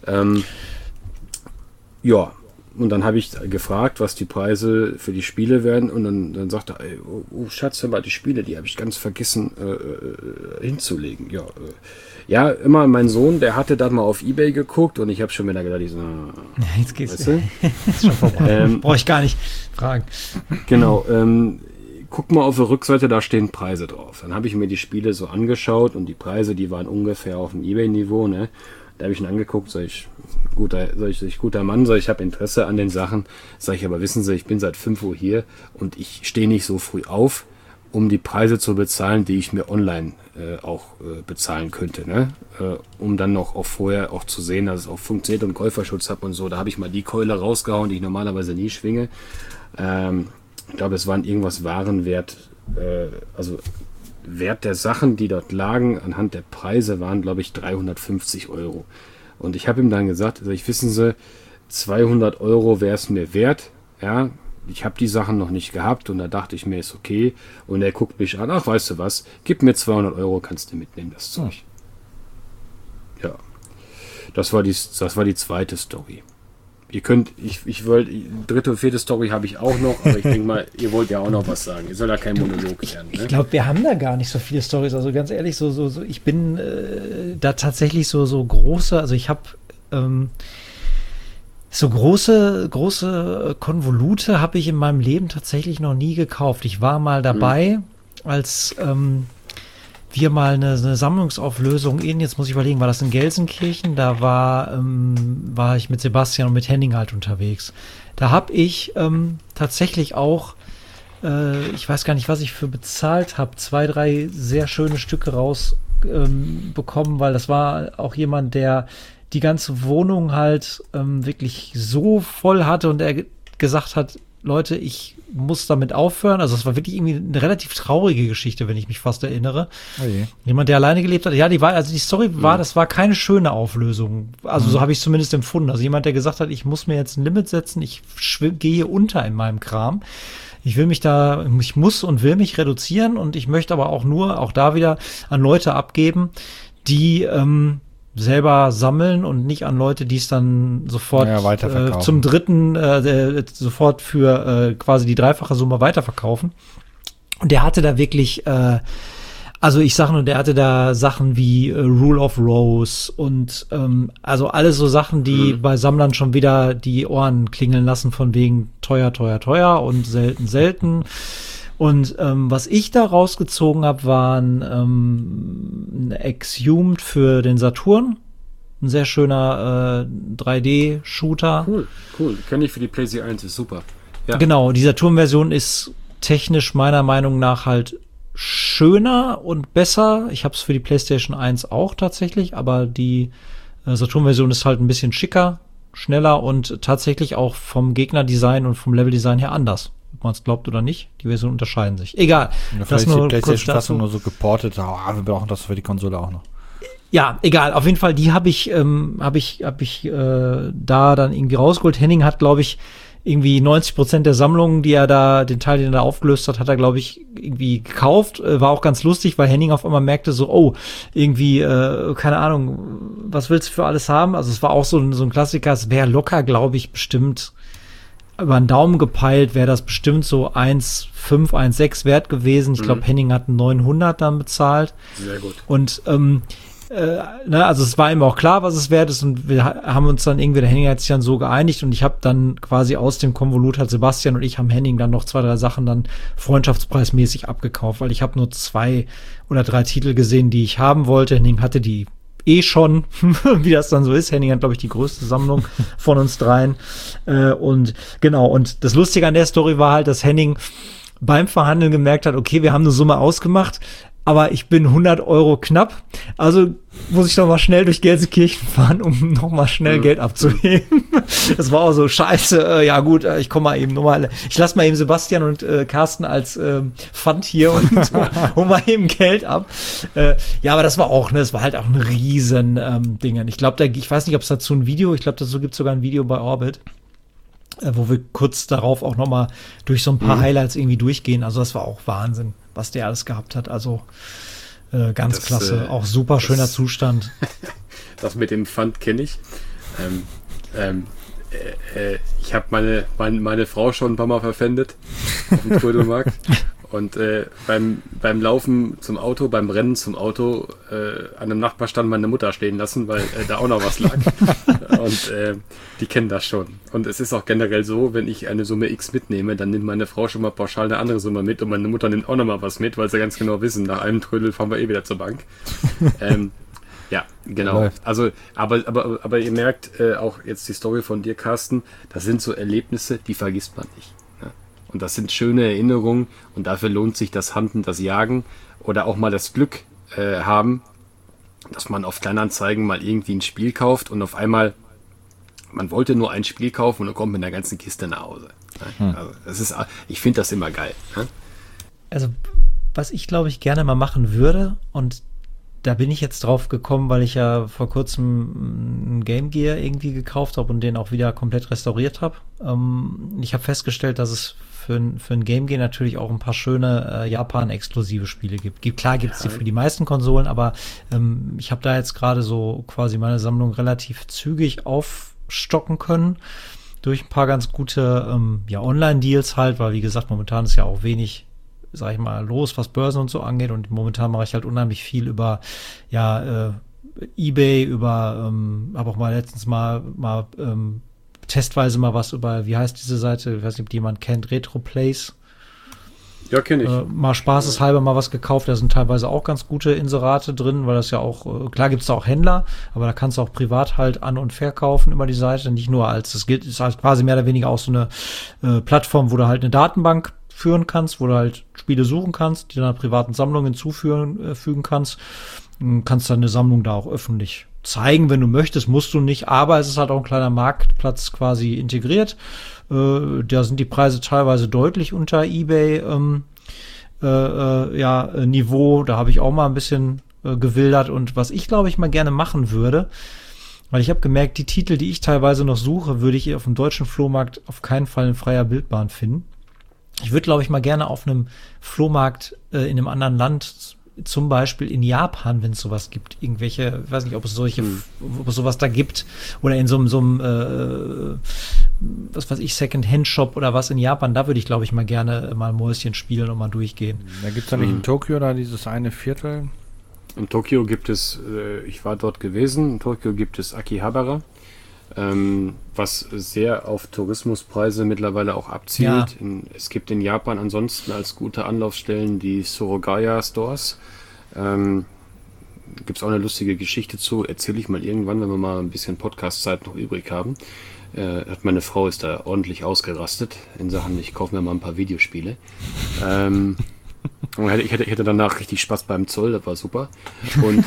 Und dann habe ich gefragt, was die Preise für die Spiele werden und dann sagte er, Schatz, hör mal, die Spiele, die habe ich ganz vergessen hinzulegen. Ja, immer mein Sohn, der hatte da mal auf eBay geguckt und ich habe schon wieder gedacht, jetzt geht's. Weißt du? Ist schon vorbei. Brauche ich gar nicht fragen. Genau, guck mal auf der Rückseite, da stehen Preise drauf. Dann habe ich mir die Spiele so angeschaut und die Preise, die waren ungefähr auf dem eBay-Niveau, ne? Da habe ich ihn angeguckt, sag ich, guter Mann, ich habe Interesse an den Sachen. Sag ich, aber wissen Sie, ich bin seit 5 Uhr hier und ich stehe nicht so früh auf, um die Preise zu bezahlen, die ich mir online auch bezahlen könnte, ne? Um dann noch auch vorher auch zu sehen, dass es auch funktioniert und Käuferschutz habe und so. Da habe ich mal die Keule rausgehauen, die ich normalerweise nie schwinge. Ich glaube, es waren irgendwas Warenwert, Wert der Sachen, die dort lagen, anhand der Preise waren, glaube ich, 350 €. Und ich habe ihm dann gesagt, wissen Sie, 200 € wäre es mir wert. Ja, ich habe die Sachen noch nicht gehabt und da dachte ich mir, ist okay. Und er guckt mich an, ach, weißt du was, gib mir 200 €, kannst du mitnehmen, das Zeug. Ja, das war die zweite Story. Ihr könnt, ich wollte, dritte und vierte Story habe ich auch noch, aber ich denke mal, ihr wollt ja auch noch was sagen. Ihr soll da kein Monolog werden. Ne? Ich glaube, wir haben da gar nicht so viele Storys. Also ganz ehrlich, ich bin da tatsächlich so große, also ich habe so große Konvolute habe ich in meinem Leben tatsächlich noch nie gekauft. Ich war mal dabei, als wir mal eine Sammlungsauflösung jetzt muss ich überlegen, war das in Gelsenkirchen? Da war ich mit Sebastian und mit Henning halt unterwegs. Da habe ich tatsächlich auch, ich weiß gar nicht, was ich für bezahlt habe, 2, 3 sehr schöne Stücke rausbekommen, weil das war auch jemand, der die ganze Wohnung halt wirklich so voll hatte und er gesagt hat, Leute, ich muss damit aufhören. Also es war wirklich irgendwie eine relativ traurige Geschichte, wenn ich mich fast erinnere. Okay. Jemand, der alleine gelebt hat. Ja, die Story war, das war keine schöne Auflösung. Also so habe ich es zumindest empfunden. Also jemand, der gesagt hat, ich muss mir jetzt ein Limit setzen, ich gehe unter in meinem Kram. Ich muss und will mich reduzieren und ich möchte aber auch da wieder an Leute abgeben, die selber sammeln und nicht an Leute, die es dann sofort zum dritten sofort für quasi die dreifache Summe weiterverkaufen. Und der hatte da wirklich also ich sag nur, der hatte da Sachen wie Rule of Rose und also alles so Sachen, die bei Sammlern schon wieder die Ohren klingeln lassen von wegen teuer, teuer, teuer und selten, selten. Und was ich da rausgezogen habe, waren ein Exhumed für den Saturn. Ein sehr schöner 3D-Shooter. Cool. Kenn ich für die PlayStation 1, ist super. Ja. Genau, die Saturn-Version ist technisch meiner Meinung nach halt schöner und besser. Ich habe es für die PlayStation 1 auch tatsächlich, aber die Saturn-Version ist halt ein bisschen schicker, schneller und tatsächlich auch vom Gegnerdesign und vom Leveldesign her anders. Ob man es glaubt oder nicht, die Versionen unterscheiden sich. Egal. Ja, das nur die PlayStation-Fassung nur so geportet. Wir brauchen das für die Konsole auch noch. Ja, egal. Auf jeden Fall, die habe ich da dann irgendwie rausgeholt. Henning hat, glaube ich, irgendwie 90% der Sammlungen, den Teil, den er da aufgelöst hat, hat er, glaube ich, irgendwie gekauft. War auch ganz lustig, weil Henning auf einmal merkte so, oh, irgendwie, keine Ahnung, was willst du für alles haben? Also es war auch so ein Klassiker. Es wäre locker, glaube ich, bestimmt über einen Daumen gepeilt, wäre das bestimmt so 1,5, 1,6 wert gewesen. Ich glaube, Henning hat 900 dann bezahlt. Sehr gut. Und also es war ihm auch klar, was es wert ist und wir haben uns dann irgendwie, der Henning hat sich dann so geeinigt und ich habe dann quasi aus dem Konvolut hat Sebastian und ich haben Henning dann noch 2, 3 Sachen dann freundschaftspreismäßig abgekauft, weil ich habe nur 2 oder 3 Titel gesehen, die ich haben wollte. Henning hatte die schon, wie das dann so ist. Henning hat, glaube ich, die größte Sammlung von uns dreien. Und genau, und das Lustige an der Story war halt, dass Henning beim Verhandeln gemerkt hat, okay, wir haben eine Summe ausgemacht, aber ich bin 100 Euro knapp, also muss ich noch mal schnell durch Gelsenkirchen fahren, um noch mal schnell Geld abzuheben. Das war auch so scheiße, ja gut, ich komme mal eben nochmal, ich lasse mal eben Sebastian und Carsten als Pfand hier und hol mal eben Geld ab. Ja, aber das war auch, ne, das war halt auch ein riesen Ding. Ich glaube, ich weiß nicht, ob es dazu ein Video, ich glaube, dazu gibt es sogar ein Video bei Orbit, wo wir kurz darauf auch noch mal durch so ein paar Highlights irgendwie durchgehen. Also das war auch Wahnsinn, was der alles gehabt hat. Also ganz klasse. Auch super schöner Zustand. Das mit dem Pfand kenne ich. Ich habe meine Frau schon ein paar Mal verpfändet auf dem Trödelmarkt. Und beim Laufen zum Auto, beim Rennen zum Auto, an einem Nachbarstand meine Mutter stehen lassen, weil da auch noch was lag. Und die kennen das schon. Und es ist auch generell so, wenn ich eine Summe X mitnehme, dann nimmt meine Frau schon mal pauschal eine andere Summe mit und meine Mutter nimmt auch noch mal was mit, weil sie ganz genau wissen, nach einem Trödel fahren wir wieder zur Bank. Ja, genau. Läuft. Also, aber ihr merkt auch jetzt die Story von dir, Carsten, das sind so Erlebnisse, die vergisst man nicht. Und das sind schöne Erinnerungen und dafür lohnt sich das Hunten, das Jagen oder auch mal das Glück haben, dass man auf Kleinanzeigen mal irgendwie ein Spiel kauft und auf einmal, man wollte nur ein Spiel kaufen und dann kommt mit einer ganzen Kiste nach Hause. Also ich finde das immer geil. Ne? Also was ich glaube ich gerne mal machen würde und da bin ich jetzt drauf gekommen, weil ich ja vor kurzem ein Game Gear irgendwie gekauft habe und den auch wieder komplett restauriert habe. Ich habe festgestellt, dass es für ein Game Gear natürlich auch ein paar schöne Japan-exklusive Spiele gibt. Klar gibt es die für die meisten Konsolen, aber ich habe da jetzt gerade so quasi meine Sammlung relativ zügig aufstocken können durch ein paar ganz gute Online-Deals halt, weil wie gesagt, momentan ist ja auch wenig, sag ich mal, los, was Börsen und so angeht und momentan mache ich halt unheimlich viel über eBay, über habe auch mal letztens mal testweise mal was über, wie heißt diese Seite, ich weiß nicht, ob die jemand kennt, RetroPlace. Ja, kenne ich. Mal spaßeshalber mal was gekauft, da sind teilweise auch ganz gute Inserate drin, weil das ja auch, klar gibt's da auch Händler, aber da kannst du auch privat halt an- und verkaufen über die Seite, nicht nur ist halt quasi mehr oder weniger auch so eine Plattform, wo du halt eine Datenbank führen kannst, wo du halt Spiele suchen kannst, die deiner privaten Sammlung hinzufügen kannst. Kannst deine Sammlung da auch öffentlich zeigen, wenn du möchtest, musst du nicht, aber es ist halt auch ein kleiner Marktplatz quasi integriert. Da sind die Preise teilweise deutlich unter eBay Niveau. Da habe ich auch mal ein bisschen gewildert und was ich glaube ich mal gerne machen würde, weil ich habe gemerkt, die Titel, die ich teilweise noch suche, würde ich auf dem deutschen Flohmarkt auf keinen Fall in freier Bildbahn finden. Ich würde, glaube ich, mal gerne auf einem Flohmarkt in einem anderen Land, zum Beispiel in Japan, wenn es sowas gibt, irgendwelche, ich weiß nicht, ob es sowas da gibt, oder in so einem was weiß ich, Second-Hand-Shop oder was in Japan, da würde ich, glaube ich, mal gerne mal Mäuschen spielen und mal durchgehen. Da gibt es ja nicht in Tokio da dieses eine Viertel? In Tokio gibt es, ich war dort gewesen, in Tokio gibt es Akihabara, was sehr auf Tourismuspreise mittlerweile auch abzielt. Ja. Es gibt in Japan ansonsten als gute Anlaufstellen die Sorogaya Stores. Gibt es auch eine lustige Geschichte zu, erzähle ich mal irgendwann, wenn wir mal ein bisschen Podcast-Zeit noch übrig haben. Meine Frau ist da ordentlich ausgerastet in Sachen, ich kaufe mir mal ein paar Videospiele. Ich hätte danach richtig Spaß beim Zoll, das war super. Und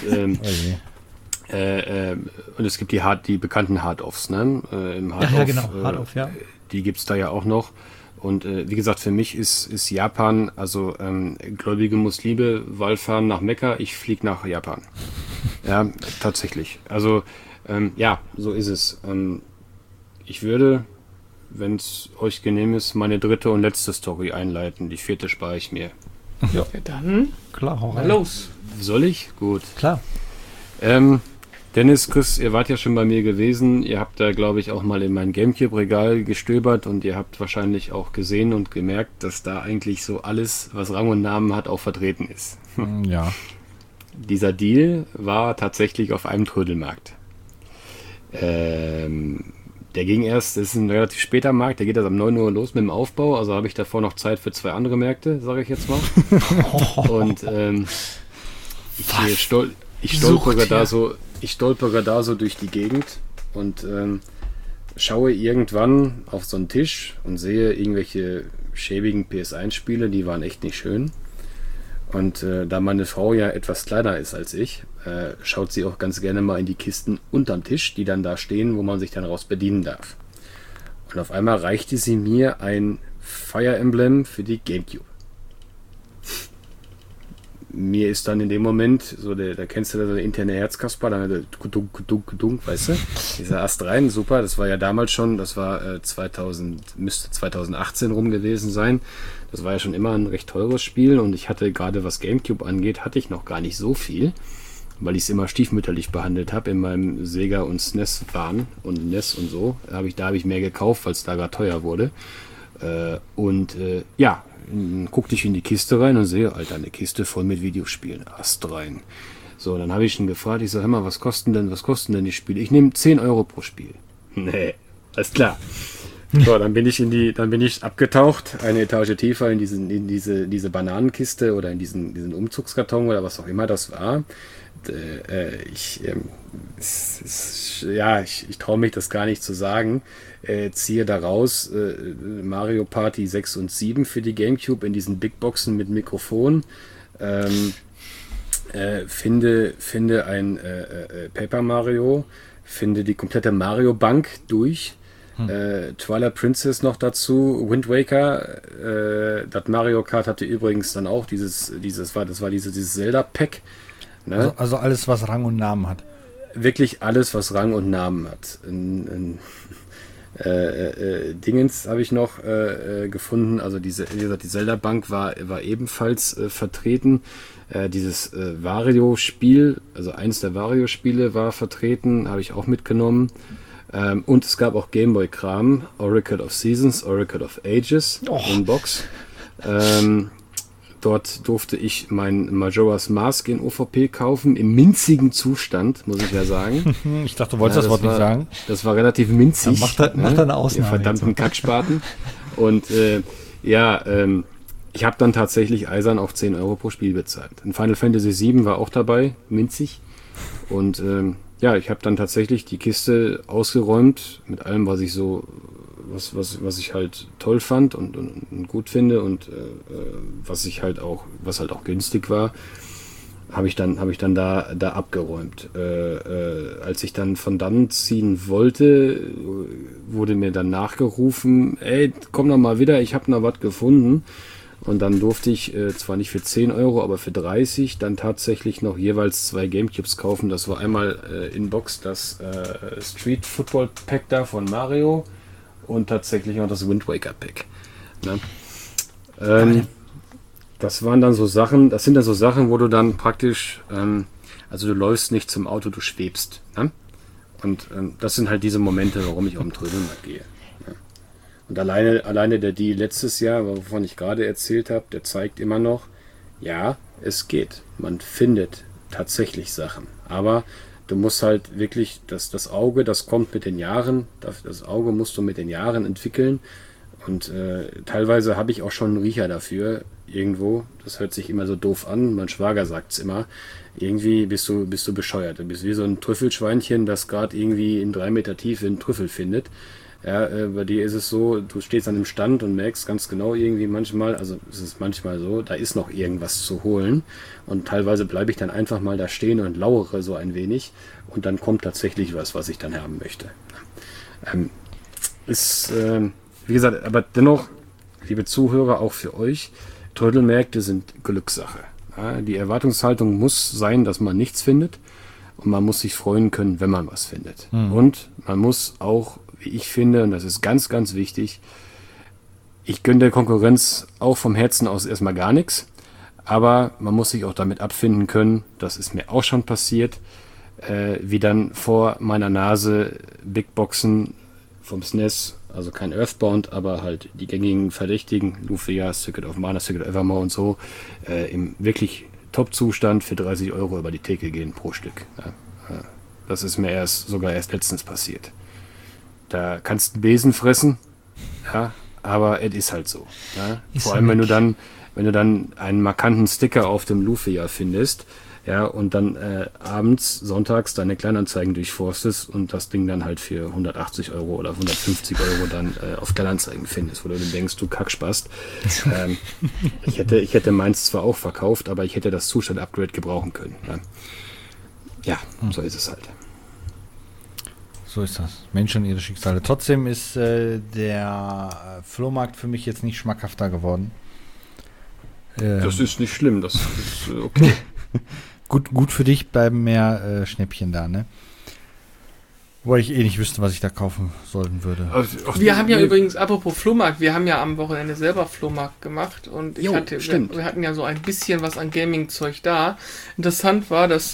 und es gibt die bekannten Hard-Offs, ne? Im Hard-Off, ja, genau, Hard-Off, ja. Die gibt es da ja auch noch. Und wie gesagt, für mich ist Japan, also gläubige Muslime, Wallfahren nach Mekka, ich fliege nach Japan. Ja, tatsächlich. Also, ja, so ist es. Ich würde, wenn es euch genehm ist, meine dritte und letzte Story einleiten. Die vierte spare ich mir. Ja, dann klar, hau mal rein. los. Soll ich? Gut. Klar. Dennis, Chris, ihr wart ja schon bei mir gewesen. Ihr habt da, glaube ich, auch mal in mein Gamecube-Regal gestöbert und ihr habt wahrscheinlich auch gesehen und gemerkt, dass da eigentlich so alles, was Rang und Namen hat, auch vertreten ist. Ja. Dieser Deal war tatsächlich auf einem Trödelmarkt. Der ging erst, das ist ein relativ später Markt, der geht erst um 9 Uhr los mit dem Aufbau, also habe ich davor noch Zeit für 2 andere Märkte, sage ich jetzt mal. Und ich stolpere da so durch die Gegend und schaue irgendwann auf so einen Tisch und sehe irgendwelche schäbigen PS1-Spiele, die waren echt nicht schön. Und da meine Frau ja etwas kleiner ist als ich, schaut sie auch ganz gerne mal in die Kisten unterm Tisch, die dann da stehen, wo man sich dann raus bedienen darf. Und auf einmal reichte sie mir ein Fire Emblem für die Gamecube. Mir ist dann in dem Moment, so da kennst du da so der interne Herzkasper, dann dunk, weißt du? Dieser Ast rein, super, das war ja damals schon, das war müsste 2018 rum gewesen sein. Das war ja schon immer ein recht teures Spiel und ich hatte gerade, was Gamecube angeht, hatte ich noch gar nicht so viel, weil ich es immer stiefmütterlich behandelt habe in meinem Sega und SNES-Wahn und NES und so. Da habe ich mehr gekauft, weil es da gerade teuer wurde. Ja, guckte ich in die Kiste rein und sehe, Alter, eine Kiste voll mit Videospielen, Ast rein. So, dann habe ich ihn gefragt, ich sage, hör mal, was kosten denn die Spiele? Ich nehme 10 Euro pro Spiel. Nee, alles klar. So, dann bin ich abgetaucht, eine Etage tiefer in diese Bananenkiste oder in diesen Umzugskarton oder was auch immer das war. Ich traue mich das gar nicht zu sagen. Ziehe daraus Mario Party 6 und 7 für die Gamecube in diesen Big Boxen mit Mikrofon. Finde ein Paper Mario, finde die komplette Mario Bank durch. Twilight Princess noch dazu, Wind Waker, das Mario Kart hatte übrigens dann auch dieses Zelda-Pack. Ne? Also alles, was Rang und Namen hat. Wirklich alles, was Rang und Namen hat. Dingens habe ich noch gefunden, also die Zelda-Bank war ebenfalls vertreten. Dieses Wario-Spiel, also eins der Wario-Spiele war vertreten, habe ich auch mitgenommen. Und es gab auch Gameboy-Kram, Oracle of Seasons, Oracle of Ages in Box. Dort durfte ich mein Majora's Mask in OVP kaufen, im minzigen Zustand, muss ich ja sagen. Ich dachte, du wolltest das Wort nicht sagen. Das war relativ minzig. Ja, macht eine Ausnahme. Die verdammten Kackspaten. Und ich habe dann tatsächlich eisern auf 10 Euro pro Spiel bezahlt. Ein Final Fantasy 7 war auch dabei, minzig. Und ich habe dann tatsächlich die Kiste ausgeräumt mit allem, was ich so, was ich halt toll fand und gut finde und was halt auch günstig war, habe ich dann da abgeräumt. Als ich dann von dann ziehen wollte, wurde mir dann nachgerufen, ey, komm noch mal wieder, ich habe noch was gefunden. Und dann durfte ich zwar nicht für 10 Euro, aber für 30 dann tatsächlich noch jeweils 2 Gamecubes kaufen. Das war einmal in Box das Street Football Pack da von Mario und tatsächlich auch das Wind Waker Pack. Ne? das sind dann so Sachen, wo du dann praktisch, also du läufst nicht zum Auto, du schwebst. Ne? Und das sind halt diese Momente, warum ich auf den Trödelmarkt gehe. Ja. Und alleine der Deal letztes Jahr, wovon ich gerade erzählt habe, der zeigt immer noch, ja, es geht. Man findet tatsächlich Sachen. Aber du musst halt wirklich, das Auge, das kommt mit den Jahren, das Auge musst du mit den Jahren entwickeln. Und teilweise habe ich auch schon einen Riecher dafür, irgendwo. Das hört sich immer so doof an, mein Schwager sagt es immer. Irgendwie bist du bescheuert. Du bist wie so ein Trüffelschweinchen, das gerade irgendwie in 3 Meter Tiefe einen Trüffel findet. Ja, bei dir ist es so, du stehst an dem Stand und merkst ganz genau irgendwie manchmal, also es ist manchmal so, da ist noch irgendwas zu holen. Und teilweise bleibe ich dann einfach mal da stehen und lauere so ein wenig. Und dann kommt tatsächlich was ich dann haben möchte. Wie gesagt, aber dennoch, liebe Zuhörer, auch für euch, Trödelmärkte sind Glückssache. Ja, die Erwartungshaltung muss sein, dass man nichts findet und man muss sich freuen können, wenn man was findet. Und man muss auch, wie ich finde, und das ist ganz, ganz wichtig, ich gönne der Konkurrenz auch vom Herzen aus erstmal gar nichts, aber man muss sich auch damit abfinden können, das ist mir auch schon passiert, wie dann vor meiner Nase Big Boxen vom SNES, also kein Earthbound, aber halt die gängigen Verdächtigen, Lufia, Secret of Mana, Secret of Evermore und so, im wirklich Top-Zustand für 30 € über die Theke gehen pro Stück. Ja, das ist mir sogar erst letztens passiert. Da kannst du einen Besen fressen, ja, aber es ist halt so. Ja. Vor allem, wenn du dann einen markanten Sticker auf dem Lufia findest, ja, und dann sonntags deine Kleinanzeigen durchforstest und das Ding dann halt für 180 € oder 150 € dann auf Kleinanzeigen findest, wo du dann denkst, du Kackspast. Ich hätte meins zwar auch verkauft, aber ich hätte das Zustand-Upgrade gebrauchen können. Ja, so ist es halt. So ist das. Menschen und ihre Schicksale. Trotzdem ist der Flohmarkt für mich jetzt nicht schmackhafter geworden. Das ist nicht schlimm, das ist okay. Gut für dich, bleiben mehr Schnäppchen da, ne? Wobei ich nicht wüsste, was ich da kaufen sollen würde. Wir haben ja übrigens, apropos Flohmarkt, wir haben ja am Wochenende selber Flohmarkt gemacht und wir hatten ja so ein bisschen was an Gaming-Zeug da. Interessant war, dass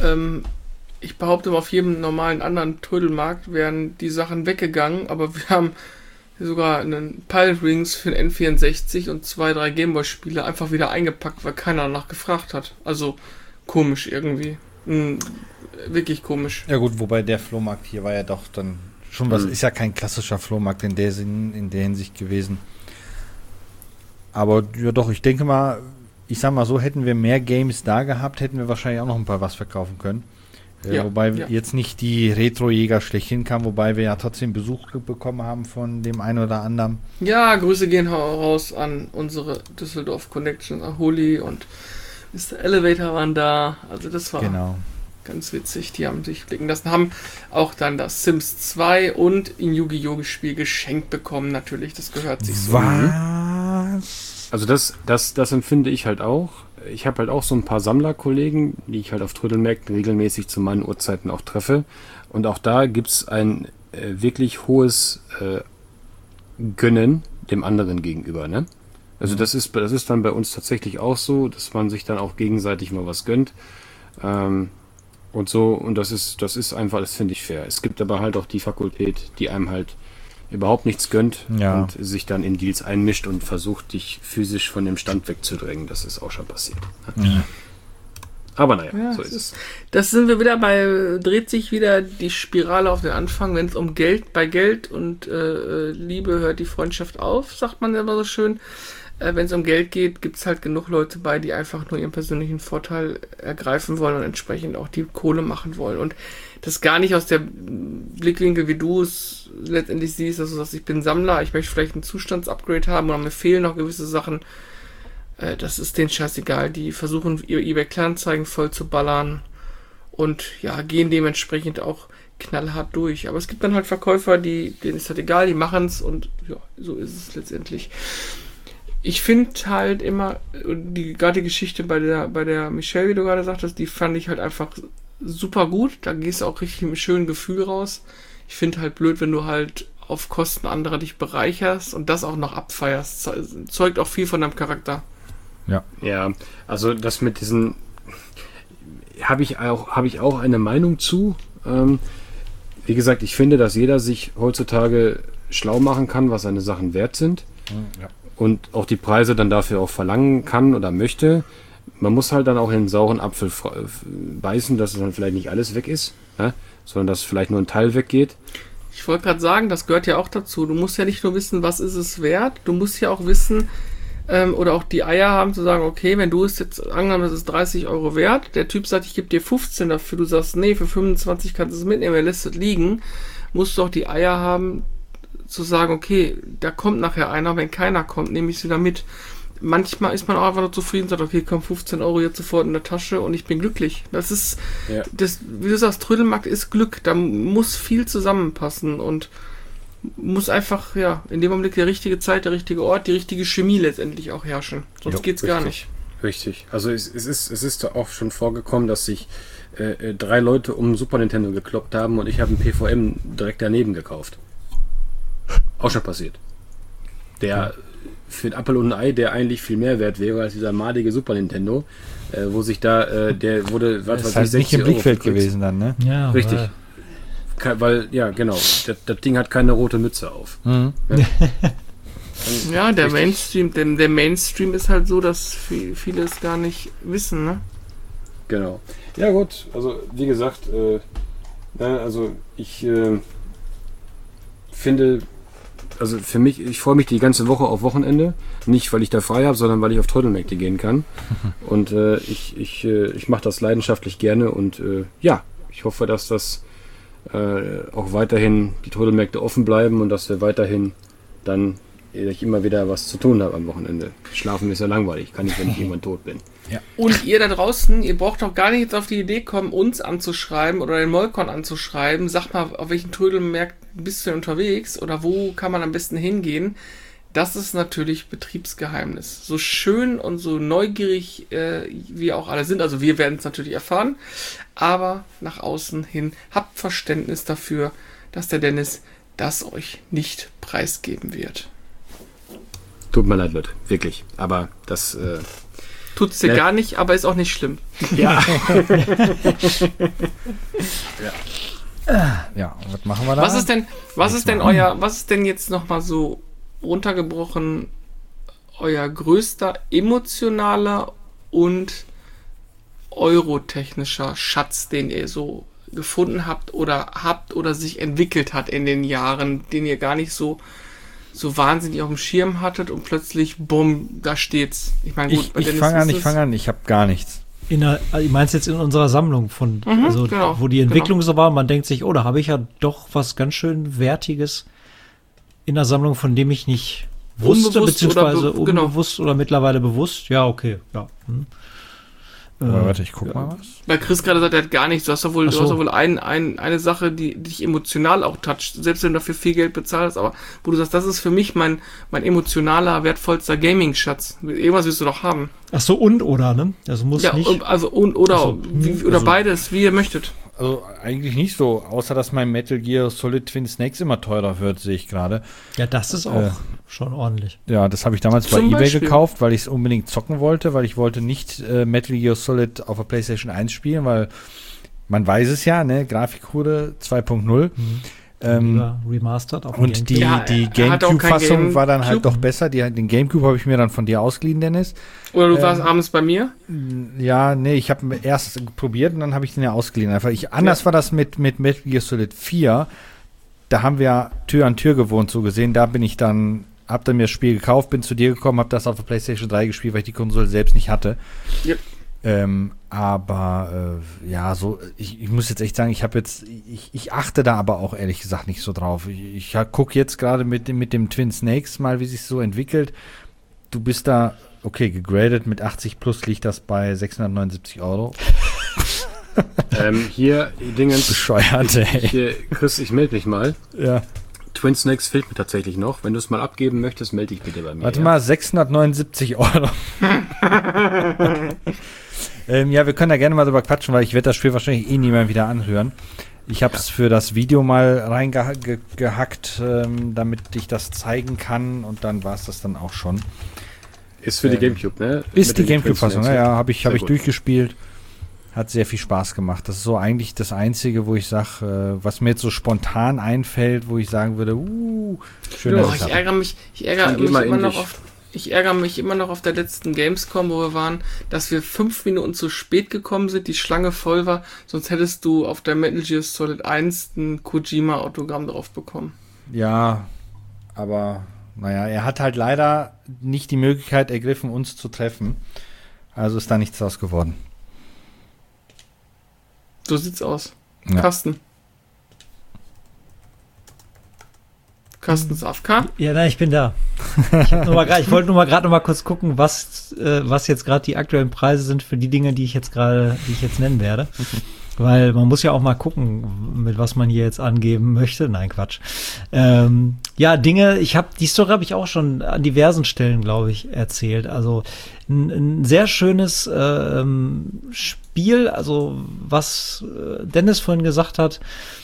ich behaupte, auf jedem normalen anderen Trödelmarkt wären die Sachen weggegangen, aber wir haben sogar einen Pilot Rings für den N64 und 2, 3 Gameboy-Spiele einfach wieder eingepackt, weil keiner danach gefragt hat. Also komisch irgendwie. Wirklich komisch. Ja gut, wobei der Flohmarkt hier war ja doch dann schon was, ist ja kein klassischer Flohmarkt in der Hinsicht gewesen. Aber ja doch, ich denke mal, ich sag mal so, hätten wir mehr Games da gehabt, hätten wir wahrscheinlich auch noch ein paar was verkaufen können. Wobei jetzt nicht die Retro-Jäger schlechthin kam, wobei wir ja trotzdem Besuch bekommen haben von dem einen oder anderen. Ja, Grüße gehen raus an unsere Düsseldorf Connection, an Holly und Mr. Elevator waren da. Also das war ganz witzig. Die haben sich blicken lassen, haben auch dann das Sims 2 und ein Yu-Gi-Oh! Spiel geschenkt bekommen. Natürlich, das gehört sich so. Was? Also das empfinde ich halt auch. Ich habe halt auch so ein paar Sammlerkollegen, die ich halt auf Trödelmärkten regelmäßig zu meinen Uhrzeiten auch treffe. Und auch da gibt es ein wirklich hohes Gönnen dem anderen gegenüber. Ne? Also das ist dann bei uns tatsächlich auch so, dass man sich dann auch gegenseitig mal was gönnt. Und so, und das ist einfach, das finde ich fair. Es gibt aber halt auch die Fakultät, die einem halt überhaupt nichts gönnt und sich dann in Deals einmischt und versucht, dich physisch von dem Stand wegzudrängen. Das ist auch schon passiert. Ja. Aber naja, so ist es. Das sind wir wieder dreht sich wieder die Spirale auf den Anfang, wenn es um bei Geld und Liebe hört die Freundschaft auf, sagt man immer so schön. Wenn es um Geld geht, gibt es halt genug Leute bei, die einfach nur ihren persönlichen Vorteil ergreifen wollen und entsprechend auch die Kohle machen wollen. Und das gar nicht aus der Blickwinkel, wie du es letztendlich siehst, dass du sagst, ich bin Sammler, ich möchte vielleicht ein Zustandsupgrade haben oder mir fehlen noch gewisse Sachen. Das ist denen scheißegal. Die versuchen, ihr eBay-Kleinanzeigen voll zu ballern und ja, gehen dementsprechend auch knallhart durch. Aber es gibt dann halt Verkäufer, denen ist halt egal, die machen es und ja, so ist es letztendlich. Ich finde halt immer, gerade die Geschichte bei der Michelle, wie du gerade sagtest, die fand ich halt einfach super gut. Da gehst du auch richtig mit einem schönen Gefühl raus. Ich finde halt blöd, wenn du halt auf Kosten anderer dich bereicherst und das auch noch abfeierst. Zeugt auch viel von deinem Charakter. Ja, also das mit diesen habe ich auch eine Meinung zu. Wie gesagt, ich finde, dass jeder sich heutzutage schlau machen kann, was seine Sachen wert sind. Ja. Und auch die Preise dann dafür auch verlangen kann oder möchte. Man muss halt dann auch in den sauren Apfel beißen, dass dann vielleicht nicht alles weg ist, ne? Sondern dass vielleicht nur ein Teil weggeht. Ich wollte gerade sagen, das gehört ja auch dazu. Du musst ja nicht nur wissen, was ist es wert, du musst ja auch wissen, oder auch die Eier haben zu sagen, okay, wenn du es jetzt angenommen, das ist 30 Euro wert, der Typ sagt, ich gebe dir 15 dafür, du sagst, nee, für 25 kannst du es mitnehmen, er lässt es liegen, musst du auch die Eier haben, zu sagen, okay, da kommt nachher einer, wenn keiner kommt, nehme ich es wieder mit. Manchmal ist man auch einfach nur zufrieden und sagt, okay, komm, 15 Euro jetzt sofort in der Tasche und ich bin glücklich. Das ist, wie du sagst, Trödelmarkt ist Glück, da muss viel zusammenpassen und muss einfach, in dem Augenblick die richtige Zeit, der richtige Ort, die richtige Chemie letztendlich auch herrschen. Sonst geht's gar nicht. Richtig. Also es ist auch schon vorgekommen, dass sich 3 Leute um Super Nintendo gekloppt haben und ich habe einen PVM direkt daneben gekauft. Auch schon passiert. Der für ein Apfel und ein Ei, der eigentlich viel mehr wert wäre als dieser madige Super Nintendo, wo sich da, der wurde, was weiß ich, 60 nicht im Blickfeld gewesen dann, ne? Ja, richtig. Weil, genau, das Ding hat keine rote Mütze auf. Mhm. Ja, der Mainstream ist halt so, dass viele es gar nicht wissen, ne? Genau. Ja gut, also wie gesagt, also ich finde, also für mich, ich freue mich die ganze Woche auf Wochenende. Nicht, weil ich da frei habe, sondern weil ich auf Trödelmärkte gehen kann. Und ich mache das leidenschaftlich gerne und ich hoffe, dass das auch weiterhin die Trödelmärkte offen bleiben und dass wir weiterhin dann ich immer wieder was zu tun habe am Wochenende. Schlafen ist ja langweilig, kann ich, wenn ich irgendwann tot bin. Ja. Und ihr da draußen, ihr braucht doch gar nicht jetzt auf die Idee kommen, uns anzuschreiben oder den Molkon anzuschreiben. Sag mal, auf welchen Trödelmärkten bist du denn unterwegs oder wo kann man am besten hingehen? Das ist natürlich Betriebsgeheimnis. So schön und so neugierig wir auch alle sind, also wir werden es natürlich erfahren, aber nach außen hin habt Verständnis dafür, dass der Dennis das euch nicht preisgeben wird. Tut mir leid, Leute, wirklich. Aber das tut's dir gar nicht, aber ist auch nicht schlimm. Ja. Ja, was machen wir da? Was ist denn jetzt nochmal so runtergebrochen euer größter emotionaler und eurotechnischer Schatz, den ihr so gefunden habt oder sich entwickelt hat in den Jahren, den ihr gar nicht so wahnsinnig auf dem Schirm hattet und plötzlich, bumm, da steht's. Ich meine, gut, ich fange an, ich habe gar nichts. Ich meinst jetzt in unserer Sammlung von, genau, wo die Entwicklung so war, man denkt sich, da habe ich ja doch was ganz schön Wertiges in der Sammlung, von dem ich nicht wusste, beziehungsweise unbewusst oder mittlerweile bewusst. Ja, okay, ja. Warte, ich guck mal was. Weil Chris gerade sagt, er hat gar nichts. Du hast doch wohl eine Sache, die dich emotional auch toucht, selbst wenn du dafür viel Geld bezahlst, aber wo du sagst, das ist für mich mein emotionaler, wertvollster Gaming-Schatz. Irgendwas willst du doch haben. Ach so, oder, ne? Das muss nicht. Also oder beides, wie ihr möchtet. Also eigentlich nicht so, außer dass mein Metal Gear Solid Twin Snakes immer teurer wird, sehe ich gerade. Ja, das ist auch schon ordentlich. Ja, das habe ich damals bei eBay gekauft, weil ich es unbedingt zocken wollte, weil ich wollte nicht Metal Gear Solid auf der PlayStation 1 spielen, weil man weiß es ja, ne, Grafikcode 2.0. Remastered auf und die Gamecube-Fassung war dann halt doch besser. Den Gamecube habe ich mir dann von dir ausgeliehen, Dennis. Oder du warst abends bei mir? Ja, nee, ich habe erst probiert und dann habe ich den ja ausgeliehen. Anders war das mit Metal Gear Solid 4. Da haben wir Tür an Tür gewohnt, so gesehen. Da bin ich dann, hab dann mir das Spiel gekauft, bin zu dir gekommen, habe das auf der PlayStation 3 gespielt, weil ich die Konsole selbst nicht hatte. Yep. Ich muss jetzt echt sagen, ich achte da aber auch ehrlich gesagt nicht so drauf. Ich gucke jetzt gerade mit dem Twin Snakes mal, wie sich so entwickelt. Du bist da, okay, gegradet mit 80 plus liegt das bei 679 €. Hier, Dingens. Bescheuert, ey. Chris, ich melde mich mal. Ja. Twin Snakes fehlt mir tatsächlich noch. Wenn du es mal abgeben möchtest, melde dich bitte bei mir. Warte mal, 679 €. Wir können da gerne mal drüber quatschen, weil ich werde das Spiel wahrscheinlich nie mehr wieder anhören. Ich habe es für das Video mal reingehackt, damit ich das zeigen kann und dann war es das dann auch schon. Ist für die Gamecube, ne? Ist die Gamecube-Fassung, ja, habe ich durchgespielt. Hat sehr viel Spaß gemacht. Das ist so eigentlich das Einzige, wo ich sage, was mir jetzt so spontan einfällt, wo ich sagen würde, schön. Ich ärgere mich immer noch auf der letzten Gamescom, wo wir waren, dass wir 5 Minuten zu spät gekommen sind, die Schlange voll war, sonst hättest du auf der Metal Gear Solid 1 ein Kojima-Autogramm drauf bekommen. Ja, aber naja, er hat halt leider nicht die Möglichkeit ergriffen, uns zu treffen. Also ist da nichts draus geworden. So sieht's aus. Ja. Carstens AFK? Ja, nein, ich bin da. Ich wollte gerade noch mal kurz gucken, was jetzt gerade die aktuellen Preise sind für die Dinge, die ich jetzt nennen werde. Weil man muss ja auch mal gucken, mit was man hier jetzt angeben möchte. Nein, Quatsch. Dinge, die Story habe ich auch schon an diversen Stellen, glaube ich, erzählt. Also ein sehr schönes Spiel, also was Dennis vorhin gesagt hat,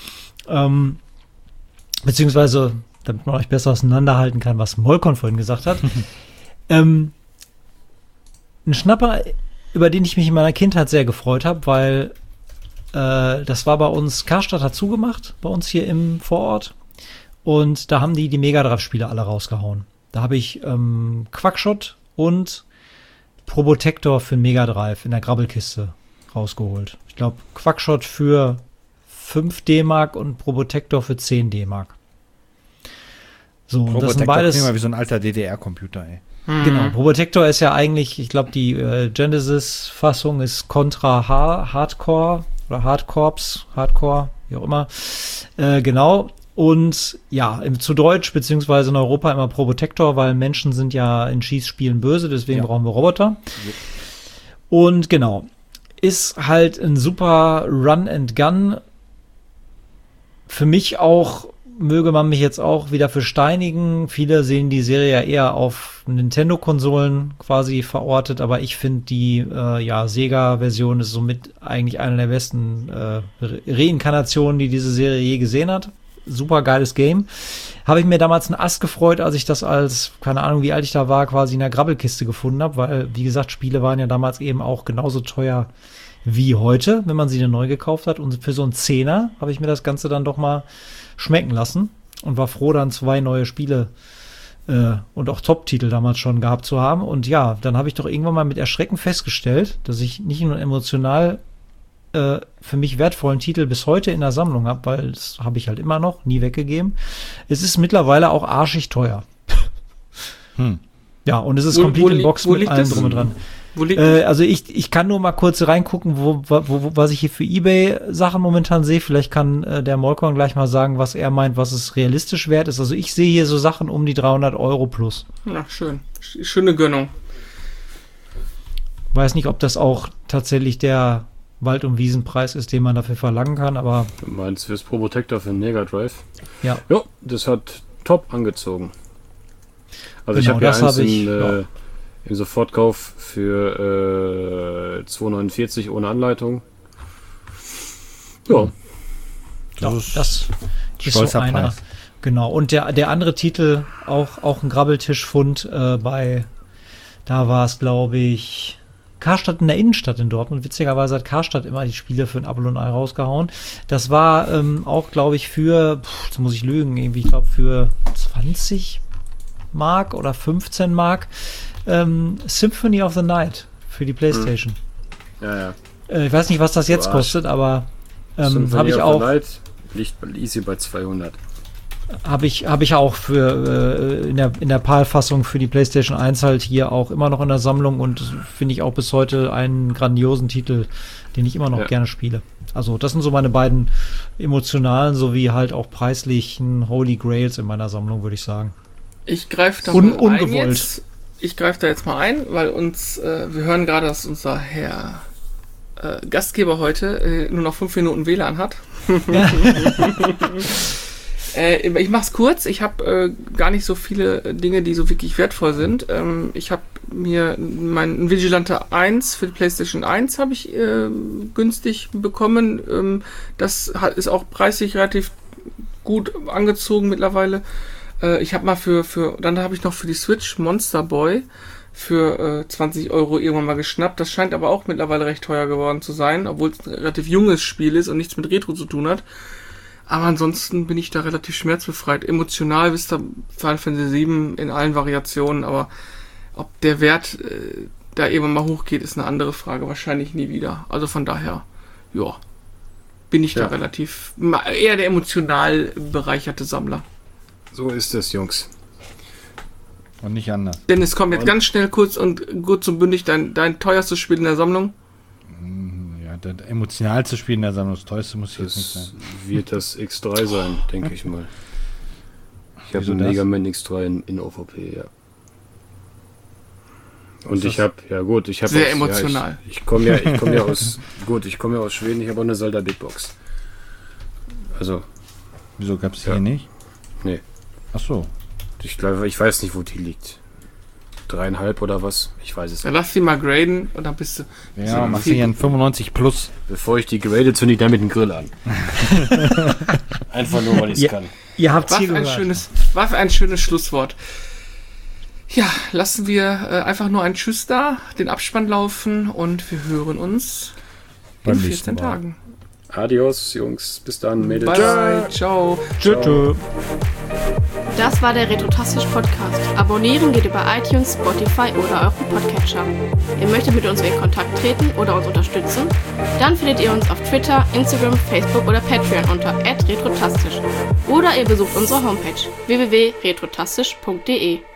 beziehungsweise damit man euch besser auseinanderhalten kann, was Molkon vorhin gesagt hat. Ein Schnapper, über den ich mich in meiner Kindheit sehr gefreut habe, weil das war bei uns, Karstadt hat zugemacht, bei uns hier im Vorort. Und da haben die Mega Drive-Spiele alle rausgehauen. Da habe ich Quackshot und Probotector für Mega Drive in der Grabbelkiste rausgeholt. Ich glaube, Quackshot für 5 D-Mark und Probotector für 10 D-Mark. So, und das sind beides wie so ein alter DDR-Computer, ey. Genau, Probotector ist ja eigentlich, ich glaube, die Genesis-Fassung ist Contra Hardcore oder Hardcore, wie auch immer. Genau. Und ja, zu Deutsch beziehungsweise in Europa immer Probotector, weil Menschen sind ja in Schießspielen böse, deswegen brauchen wir Roboter. Ja. Und genau, ist halt ein super Run and Gun. Für mich auch, möge man mich jetzt auch wieder für steinigen. Viele sehen die Serie ja eher auf Nintendo-Konsolen quasi verortet, aber ich finde die Sega-Version ist somit eigentlich eine der besten Reinkarnationen, die diese Serie je gesehen hat. Super geiles Game. Habe ich mir damals einen Ast gefreut, als ich das als, keine Ahnung, wie alt ich da war, quasi in der Grabbelkiste gefunden habe, weil, wie gesagt, Spiele waren ja damals eben auch genauso teuer wie heute, wenn man sie dann neu gekauft hat. Und für so einen Zehner habe ich mir das Ganze dann doch mal schmecken lassen und war froh, dann 2 neue Spiele und auch Top-Titel damals schon gehabt zu haben. Und ja, dann habe ich doch irgendwann mal mit Erschrecken festgestellt, dass ich nicht nur emotional für mich wertvollen Titel bis heute in der Sammlung habe, weil das habe ich halt immer noch, nie weggegeben. Es ist mittlerweile auch arschig teuer. Ja, und es ist komplett in Box mit allem drum und dran. Also ich kann nur mal kurz reingucken, was ich hier für eBay-Sachen momentan sehe. Vielleicht kann der Molkon gleich mal sagen, was er meint, was es realistisch wert ist. Also ich sehe hier so Sachen um die 300 € plus. Ja, schön. Schöne Gönnung. Weiß nicht, ob das auch tatsächlich der Wald- und Wiesenpreis ist, den man dafür verlangen kann, aber... Du meinst fürs Probotector für Mega Drive? Ja. Ja, das hat top angezogen. Also genau, ich habe ja eins im Sofortkauf für 2,49 ohne Anleitung. Ja. Das ist so einer. Preis. Genau. Und der andere Titel, auch ein Grabbeltischfund da war es, glaube ich, Karstadt in der Innenstadt in Dortmund. Witzigerweise hat Karstadt immer die Spiele für ein Apfel und ein Ei rausgehauen. Das war auch, glaube ich, jetzt muss ich lügen, irgendwie, ich glaube, für 20 Mark oder 15 Mark Symphony of the Night für die PlayStation. Ja. Ich weiß nicht, was das jetzt kostet, aber habe ich auch. Night liegt easy bei 200. Habe ich auch für in der PAL-Fassung für die PlayStation 1 halt hier auch immer noch in der Sammlung und finde ich auch bis heute einen grandiosen Titel, den ich immer noch gerne spiele. Also das sind so meine beiden emotionalen sowie halt auch preislichen Holy Grails in meiner Sammlung, würde ich sagen. Ich greife da mal ein jetzt. Ich greife da jetzt mal ein, weil wir hören gerade, dass unser Herr Gastgeber heute nur noch 5 Minuten WLAN hat. Ja. Ich mach's kurz. Ich habe gar nicht so viele Dinge, die so wirklich wertvoll sind. Ich habe mir mein Vigilante 1 für die PlayStation 1 habe ich günstig bekommen. Das ist auch preislich relativ gut angezogen mittlerweile. Ich habe mal dann habe ich noch für die Switch Monster Boy für 20 € irgendwann mal geschnappt. Das scheint aber auch mittlerweile recht teuer geworden zu sein, obwohl es ein relativ junges Spiel ist und nichts mit Retro zu tun hat. Aber ansonsten bin ich da relativ schmerzbefreit. Emotional wisst ihr Final Fantasy VII in allen Variationen, aber ob der Wert da irgendwann mal hochgeht, ist eine andere Frage. Wahrscheinlich nie wieder. Also von daher, ja, bin ich da relativ eher der emotional bereicherte Sammler. So ist es, Jungs. Und nicht anders. Dennis, komm jetzt ganz schnell kurz und bündig dein teuerstes Spiel in der Sammlung. Ja, das emotionalste Spiel in der Sammlung, das teuerste muss jetzt nicht sein. Wird das X3 sein, denke ich mal. Ich habe einen das? Mega Man X3 in OVP, ja. Und ich habe, sehr emotional. Ich komme ja aus Schweden, ich habe auch eine Zelda Big Box. Also. Wieso gab es hier nicht? Nee. Ach so. Ich glaube, ich weiß nicht, wo die liegt. 3,5 oder was? Ich weiß es Dann nicht. lass sie mal graden und dann bist du. Ja, machst du hier ein 95 plus. Bevor ich die grade, zünde ich damit den Grill an. Einfach nur, weil ich es kann. Ihr habt's hier gehört. Was für ein schönes Schlusswort. Ja, lassen wir einfach nur ein Tschüss da, den Abspann laufen und wir hören uns in 14 Tagen. Adios, Jungs. Bis dann, Mädels. Bye, ciao. Tschüss. Das war der Retrotastisch Podcast. Abonnieren geht über iTunes, Spotify oder euren Podcatcher. Ihr möchtet mit uns in Kontakt treten oder uns unterstützen? Dann findet ihr uns auf Twitter, Instagram, Facebook oder Patreon unter @retrotastisch. Oder ihr besucht unsere Homepage www.retrotastisch.de.